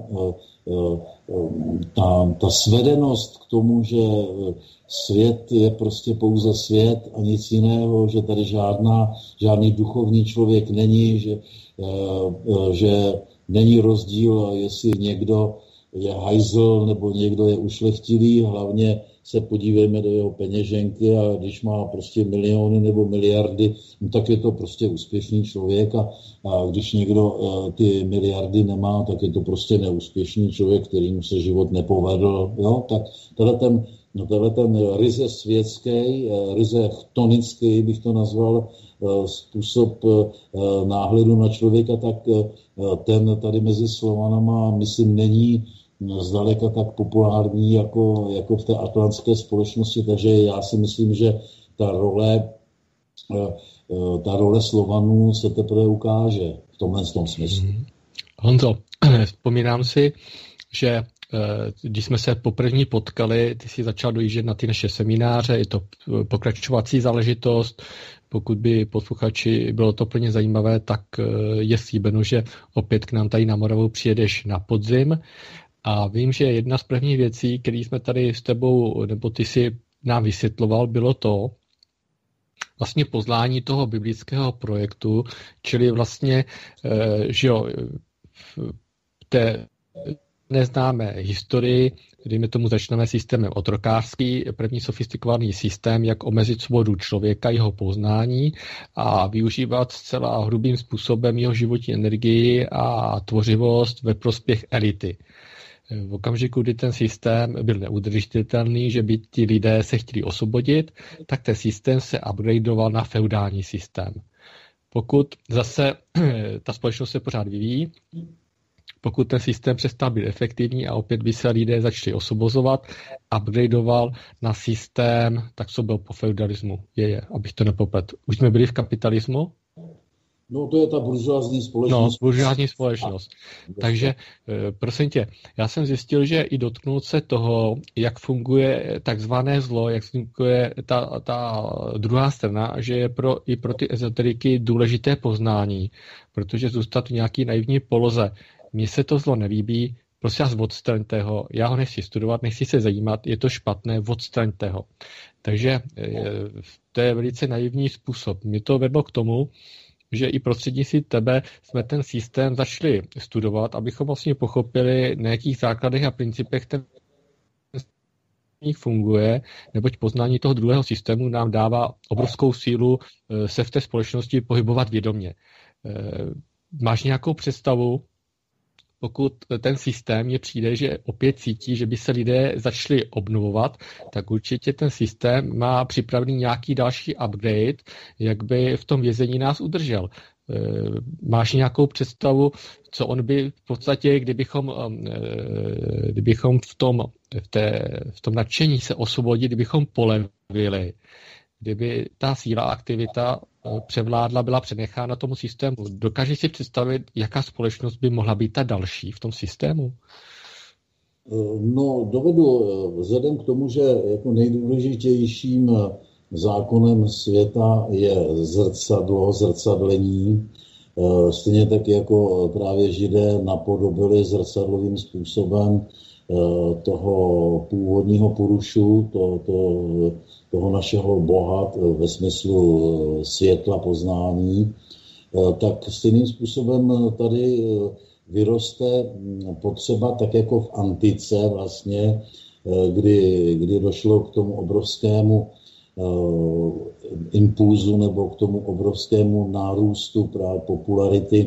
ta svedenost k tomu, že svět je prostě pouze svět a nic jiného, že tady žádný duchovní člověk není, že není rozdíl, jestli někdo je hajzl nebo někdo je ušlechtilý, hlavně se podívejme do jeho peněženky a když má prostě miliony nebo miliardy, no tak je to prostě úspěšný člověk a když někdo ty miliardy nemá, tak je to prostě neúspěšný člověk, kterýmu se život nepovedl. Jo? Tak tenhle ten ryze světský, ryze chtonický bych to nazval, způsob náhledu na člověka, tak ten tady mezi Slovanama, myslím, není zdaleka tak populární jako v té atlantské společnosti, takže já si myslím, že ta role Slovanů se teprve ukáže v tomhle smyslu. Honzo, vzpomínám si, že když jsme se poprvé potkali, ty jsi začal dojíždět na ty naše semináře, je to pokračovací záležitost. Pokud by posluchači bylo to plně zajímavé, tak je slíbeno, že opět k nám tady na Moravu přijedeš na podzim. A vím, že jedna z prvních věcí, které jsme tady s tebou, nebo ty si nám vysvětloval, bylo to vlastně poznání toho biblického projektu, čili vlastně, že jo, v té neznámé historii, dejme tomu začneme systémem otrokářský, první sofistikovaný systém, jak omezit svobodu člověka, jeho poznání a využívat zcela hrubým způsobem jeho životní energii a tvořivost ve prospěch elity. V okamžiku, kdy ten systém byl neudržitelný, že by ti lidé se chtěli osvobodit, tak ten systém se upgradeoval na feudální systém. Pokud zase ta společnost se pořád vyvíjí, pokud ten systém přestal být efektivní a opět by se lidé začali osvobozovat, upgradeoval na systém, tak co byl po feudalismu. Abych to nepopletl. Už jsme byli v kapitalismu? No to je ta buržoázní společnost. No, buržoázní společnost. Takže, prosím tě, já jsem zjistil, že i dotknout se toho, jak funguje takzvané zlo, jak funguje ta druhá strana, že je i pro ty ezoteriky důležité poznání, protože zůstat v nějaký naivní poloze. Mně se to zlo nelíbí, prostě vás odstraňte ho, já ho nechci studovat, nechci se zajímat, je to špatné, odstraňte ho. Takže to je velice naivní způsob. Mě to vedlo k tomu, že i prostřednictvím tebe jsme ten systém začali studovat, abychom vlastně pochopili, na jakých základech a principech ten funguje, neboť poznání toho druhého systému nám dává obrovskou sílu se v té společnosti pohybovat vědomě. Máš nějakou představu, pokud ten systém je přijde, že opět cítí, že by se lidé začali obnovovat, tak určitě ten systém má připravený nějaký další upgrade, jak by v tom vězení nás udržel. Máš nějakou představu, co on by v podstatě, kdybychom v tom nadšení se osvobodili, kdybychom polevili, kdyby ta síla a aktivita převládla, byla přenechána tomu systému. Dokážeš si představit, jaká společnost by mohla být ta další v tom systému? No, dovedu, vzhledem k tomu, že jako nejdůležitějším zákonem světa je zrcadlení, stejně tak jako právě Židé napodobili zrcadlovým způsobem toho původního Purušu, toho našeho Boha ve smyslu světla poznání, tak stejným způsobem tady vyroste potřeba, tak jako v antice vlastně, kdy došlo k tomu obrovskému impulzu nebo k tomu obrovskému nárůstu právě popularity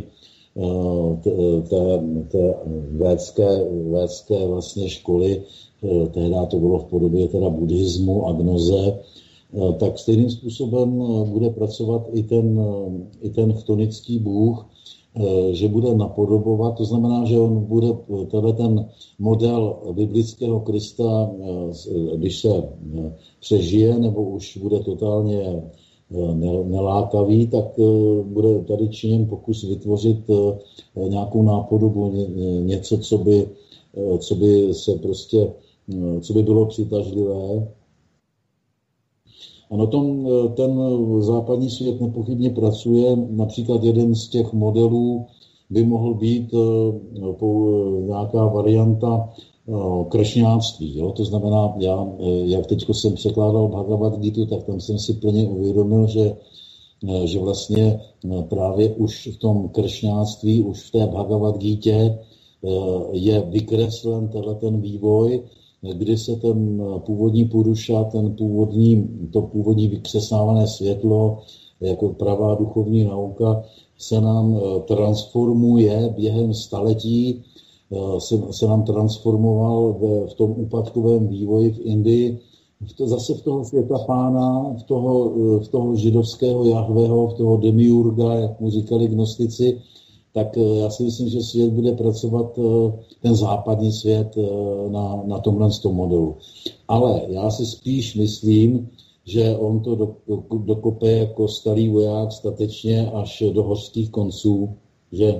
té védské vlastně školy, tehdy to bylo v podobě teda buddhismu, agnoze, tak stejným způsobem bude pracovat i ten chtonický bůh, že bude napodobovat, to znamená, že on bude ten model biblického Krista, když se přežije nebo už bude totálně nelákavý, tak bude tady činěn pokus vytvořit nějakou nápodobu, něco, co by co by bylo přitažlivé. A na tom ten západní svět nepochybně pracuje. Například jeden z těch modelů by mohl být nějaká varianta kršňáctví. Jo? To znamená, já, jak teď jsem překládal Bhagavad Gita, tak tam jsem si plně uvědomil, že vlastně právě už v tom kršňáctví, už v té Bhagavad Gitě je vykreslen ten vývoj, kdy se ten původní Puruša, to původní vykřesnávané světlo, jako pravá duchovní nauka, se nám transformuje během staletí, se nám transformoval v tom úpadkovém vývoji v Indii, zase v toho světa pána, v toho židovského Jahveho, v toho demiurga, jak mu říkali gnostici, tak já si myslím, že svět bude pracovat, ten západní svět, na tomhle modelu. Ale já si spíš myslím, že on to dokope jako starý voják statečně až do hořkých konců, že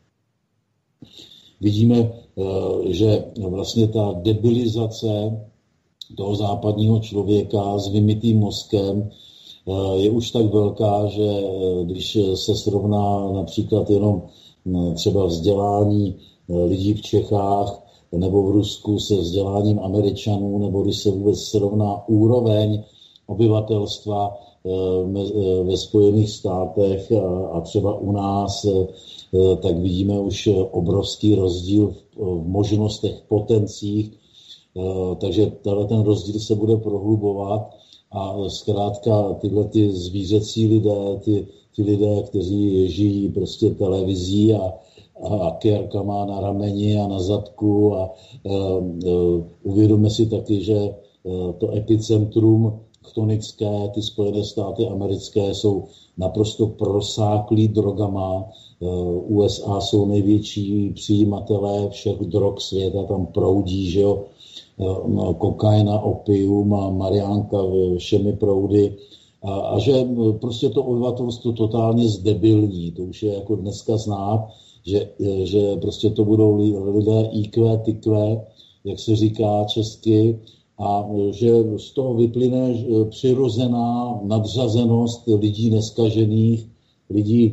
vidíme, že vlastně ta debilizace toho západního člověka s vymytým mozkem je už tak velká, že když se srovná například jenom třeba vzdělání lidí v Čechách nebo v Rusku se vzděláním Američanů, nebo když se vůbec srovná úroveň obyvatelstva ve Spojených státech a třeba u nás, tak vidíme už obrovský rozdíl v možnostech, potencích, takže ten rozdíl se bude prohlubovat a zkrátka tyhle ty zvířecí lidé, ty lidé, kteří žijí prostě televizí a kérkama na rameni a na zadku a uvědomme si taky, že to epicentrum chtonické, ty Spojené státy americké jsou naprosto prosáklý drogama. USA jsou největší přijímatelé všech drog světa, tam proudí, že jo, kokaina, opium a mariánka všemi proudy. A že prostě to obyvatelstvo totálně zdebilní. To už je jako dneska znát, že prostě to budou lidé IQ, tykve, jak se říká česky, a že z toho vyplyne přirozená nadřazenost lidí neskažených, lidí,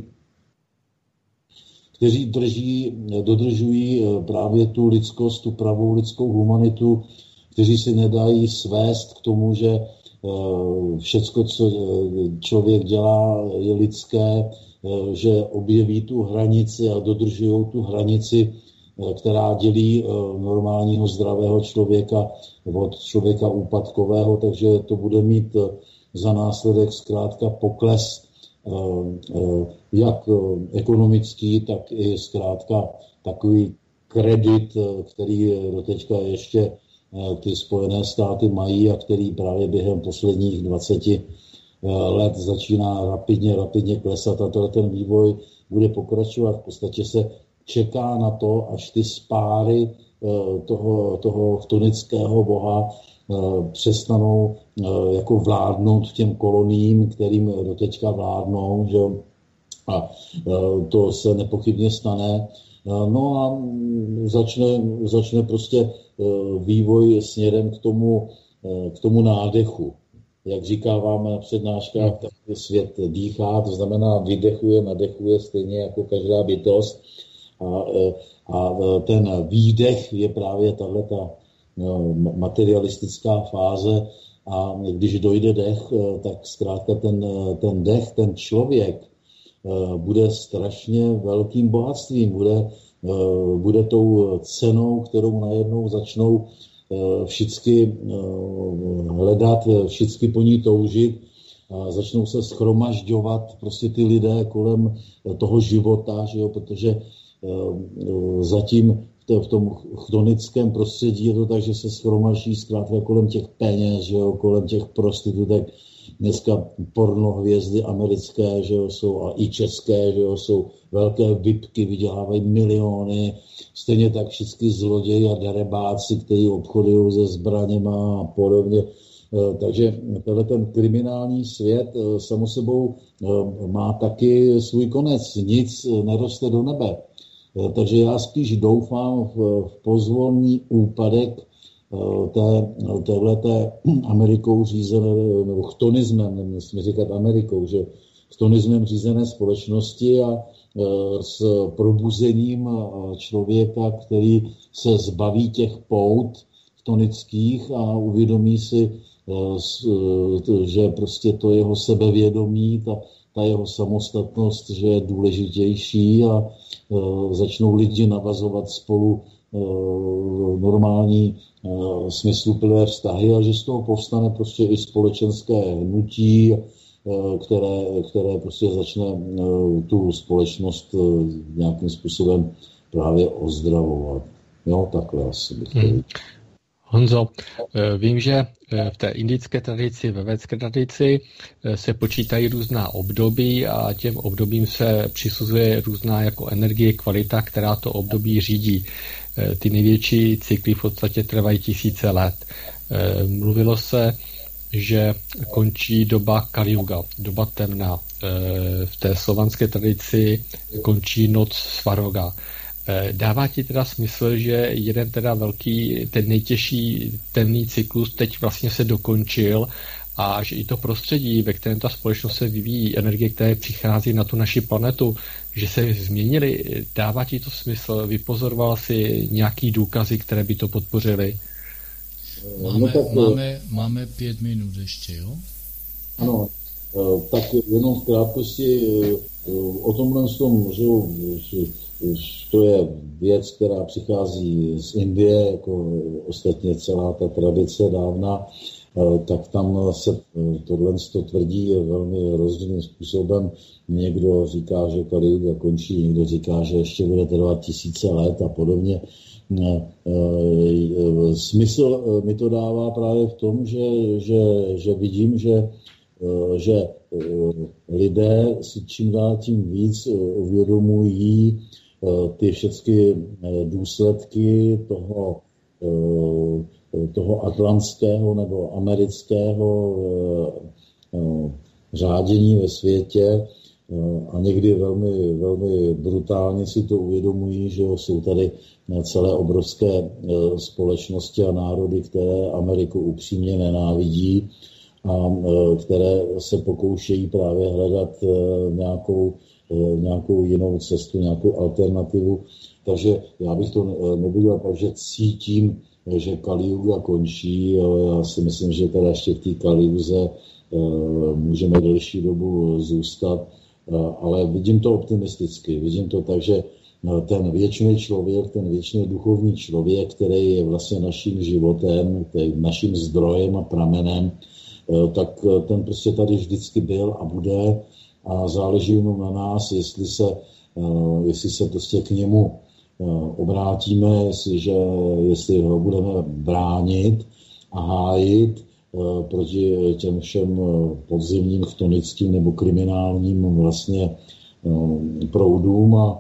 kteří dodržují právě tu lidskost, tu pravou lidskou humanitu, kteří si nedají svést k tomu, že všecko, co člověk dělá, je lidské, že objeví tu hranici a dodržují tu hranici, která dělí normálního zdravého člověka od člověka úpadkového, takže to bude mít za následek zkrátka pokles jak ekonomický, tak i zkrátka takový kredit, který doteďka ještě ty Spojené státy mají a který právě během posledních 20 let začíná rapidně klesat a ten vývoj bude pokračovat. V podstatě se čeká na to, až ty spáry toho chtonického boha přestanou jako vládnout těm koloniím, kterým doteďka vládnou, že? A to se nepochybně stane. No a začne prostě vývoj směrem k tomu nádechu. Jak říkáváme na přednáškách, tak svět dýchá, to znamená vydechuje, nadechuje stejně jako každá bytost. A ten výdech je právě tahleta materialistická fáze a když dojde dech, tak zkrátka ten dech, ten člověk bude strašně velkým bohatstvím, bude tou cenou, kterou najednou začnou všichni hledat, všichni po ní toužit a začnou se shromažďovat prostě ty lidé kolem toho života, že jo, protože zatím v tom chtonickém prostředí je to tak, že se shromaždí zkrátka kolem těch peněz, že jo, kolem těch prostitutek. Dneska pornohvězdy americké, že jo, jsou a i české, že jo, jsou velké vipky, vydělávají miliony. Stejně tak všichni zloději a darebáci, kteří obchodují se zbraněma a podobně. Takže ten kriminální svět samo sebou má taky svůj konec. Nic neroste do nebe. Takže já spíš doufám v pozvolný úpadek téhleté Amerikou řízené, nebo chtonismem, nemusíme říkat Amerikou, že chtonismem řízené společnosti a s probuzením člověka, který se zbaví těch pout chtonických a uvědomí si, že prostě to jeho sebevědomí, ta jeho samostatnost, že je důležitější a začnou lidi navazovat spolu normální smysluplné vztahy a že z toho povstane prostě i společenské hnutí, které prostě začne tu společnost nějakým způsobem právě ozdravovat. Jo, takhle asi bych to viděl. Honzo, vím, že v té indické tradici, ve védské tradici se počítají různá období a těm obdobím se přisuzuje různá jako energie, kvalita, která to období řídí. Ty největší cykly v podstatě trvají tisíce let. Mluvilo se, že končí doba Kali Yuga, doba temna. V té slovanské tradici končí noc Svaroga. Dává ti teda smysl, že jeden teda velký, ten nejtěžší temný cyklus teď vlastně se dokončil a že i to prostředí, ve kterém ta společnost se vyvíjí, energie, které přichází na tu naši planetu, že se změnily, dává ti to smysl? Vypozoroval si nějaký důkazy, které by to podpořily? Máme 5 minut ještě, jo? Ano, tak jenom v krátkosti o tomhle tom, že to je věc, která přichází z Indie, jako ostatně celá ta tradice dávna, tak tam se tohle tvrdí velmi rozdílným způsobem. Někdo říká, že Kali Yuga končí, někdo říká, že ještě bude trvat tisíce let a podobně. Smysl mi to dává právě v tom, že vidím, že lidé si čím dál tím víc uvědomují ty všechny důsledky toho atlantského nebo amerického řádění ve světě a někdy velmi, velmi brutálně si to uvědomují, že jsou tady celé obrovské společnosti a národy, které Ameriku upřímně nenávidí a které se pokoušejí právě hledat nějakou jinou cestu, nějakou alternativu. Takže já bych to nebyl tak, že cítím, že Kali Yuga končí, ale já si myslím, že teda ještě v té Kali Yuze můžeme delší dobu zůstat, ale vidím to optimisticky. Vidím to tak, že ten věčný člověk, ten věčný duchovní člověk, který je vlastně naším životem, naším zdrojem a pramenem, tak ten prostě tady vždycky byl a bude a záleží jenom na nás, jestli se prostě k němu obrátíme, jestli ho budeme bránit a hájit proti těm všem podzimním, chtonickým nebo kriminálním vlastně proudům a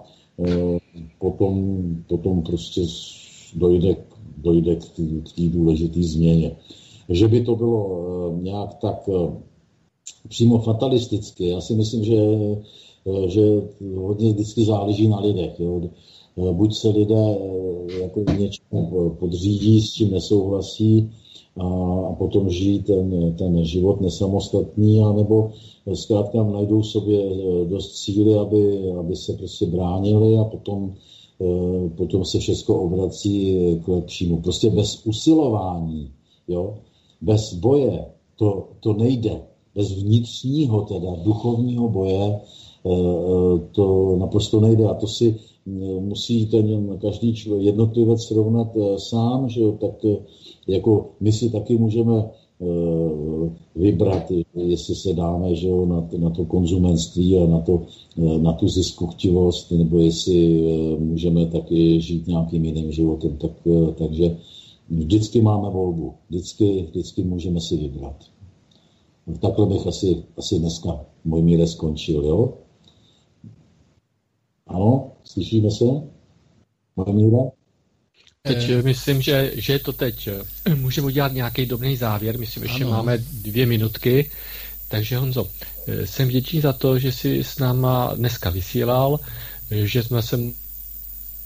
potom prostě dojde k té důležité změně. Že by to bylo nějak tak přímo fatalisticky. Já si myslím, že hodně vždycky záleží na lidech. Jo. Buď se lidé jako něčemu podřídí, s čím nesouhlasí a potom žijí ten život nesamostatný, anebo zkrátka najdou sobě dost síly, aby se prostě bránili a potom se všechno obrací k lepšímu. Prostě bez usilování, jo, bez boje to nejde. Bez vnitřního, teda duchovního boje to naprosto nejde. A to si musí každý jednotlivec srovnat sám, že jo, tak jako my si taky můžeme vybrat, jestli se dáme, že jo, na to konzumenství a na tu ziskuchtivost, nebo jestli můžeme taky žít nějakým jiným životem. Takže vždycky máme volbu, vždycky můžeme si vybrat. Takhle bych asi dneska můj míre skončil, jo? Ano, slyšíme se? Moje míra? Teď myslím, že je to teď. Můžeme udělat nějaký dobrý závěr, myslím, že máme 2 minutky. Takže Honzo, jsem vděčný za to, že jsi s náma dneska vysílal, že jsme se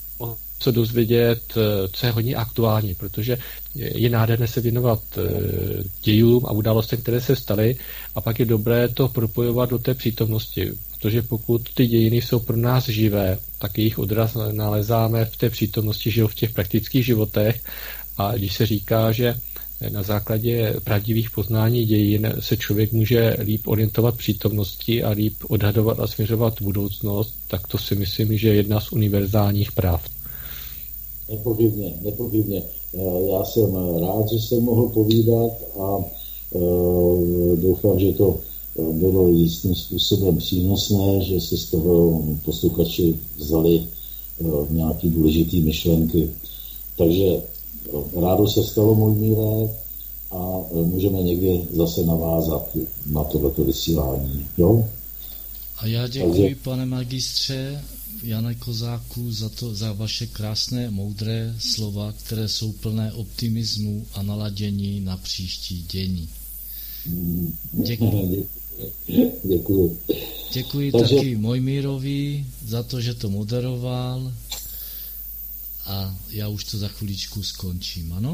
co dozvědět, co je hodně aktuální, protože je nádherné se věnovat dějům a událostem, které se staly, a pak je dobré to propojovat do té přítomnosti, protože pokud ty dějiny jsou pro nás živé, tak jejich odraz nalezáme v té přítomnosti, že v těch praktických životech. A když se říká, že na základě pravdivých poznání dějin se člověk může líp orientovat přítomnosti a líp odhadovat a směřovat budoucnost, tak to si myslím, že je jedna z univerzálních pravd. Nepochybně. Já jsem rád, že jsem mohl povídat a doufám, že to bylo jistým způsobem přínosné, že si z toho posluchači vzali nějaké důležité myšlenky. Takže rádo se stalo, můj Míre, a můžeme někdy zase navázat na tohleto vysílání. Jo? A já děkuji, pane magistře Jane Kozáku, za vaše krásné, moudré slova, které jsou plné optimismu a naladění na příští dění. Děkuji. Děkuji. Děkuji taky Mojmírovi za to, že to moderoval, a já už to za chviličku skončím, ano?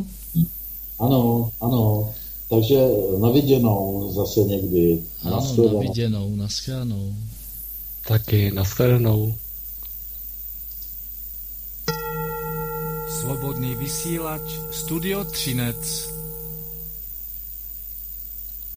Ano. Takže na viděnou zase někdy. Ano, na viděnou, naschledanou. Taky naschledanou. Slobodný vysílač, Studio Třinec.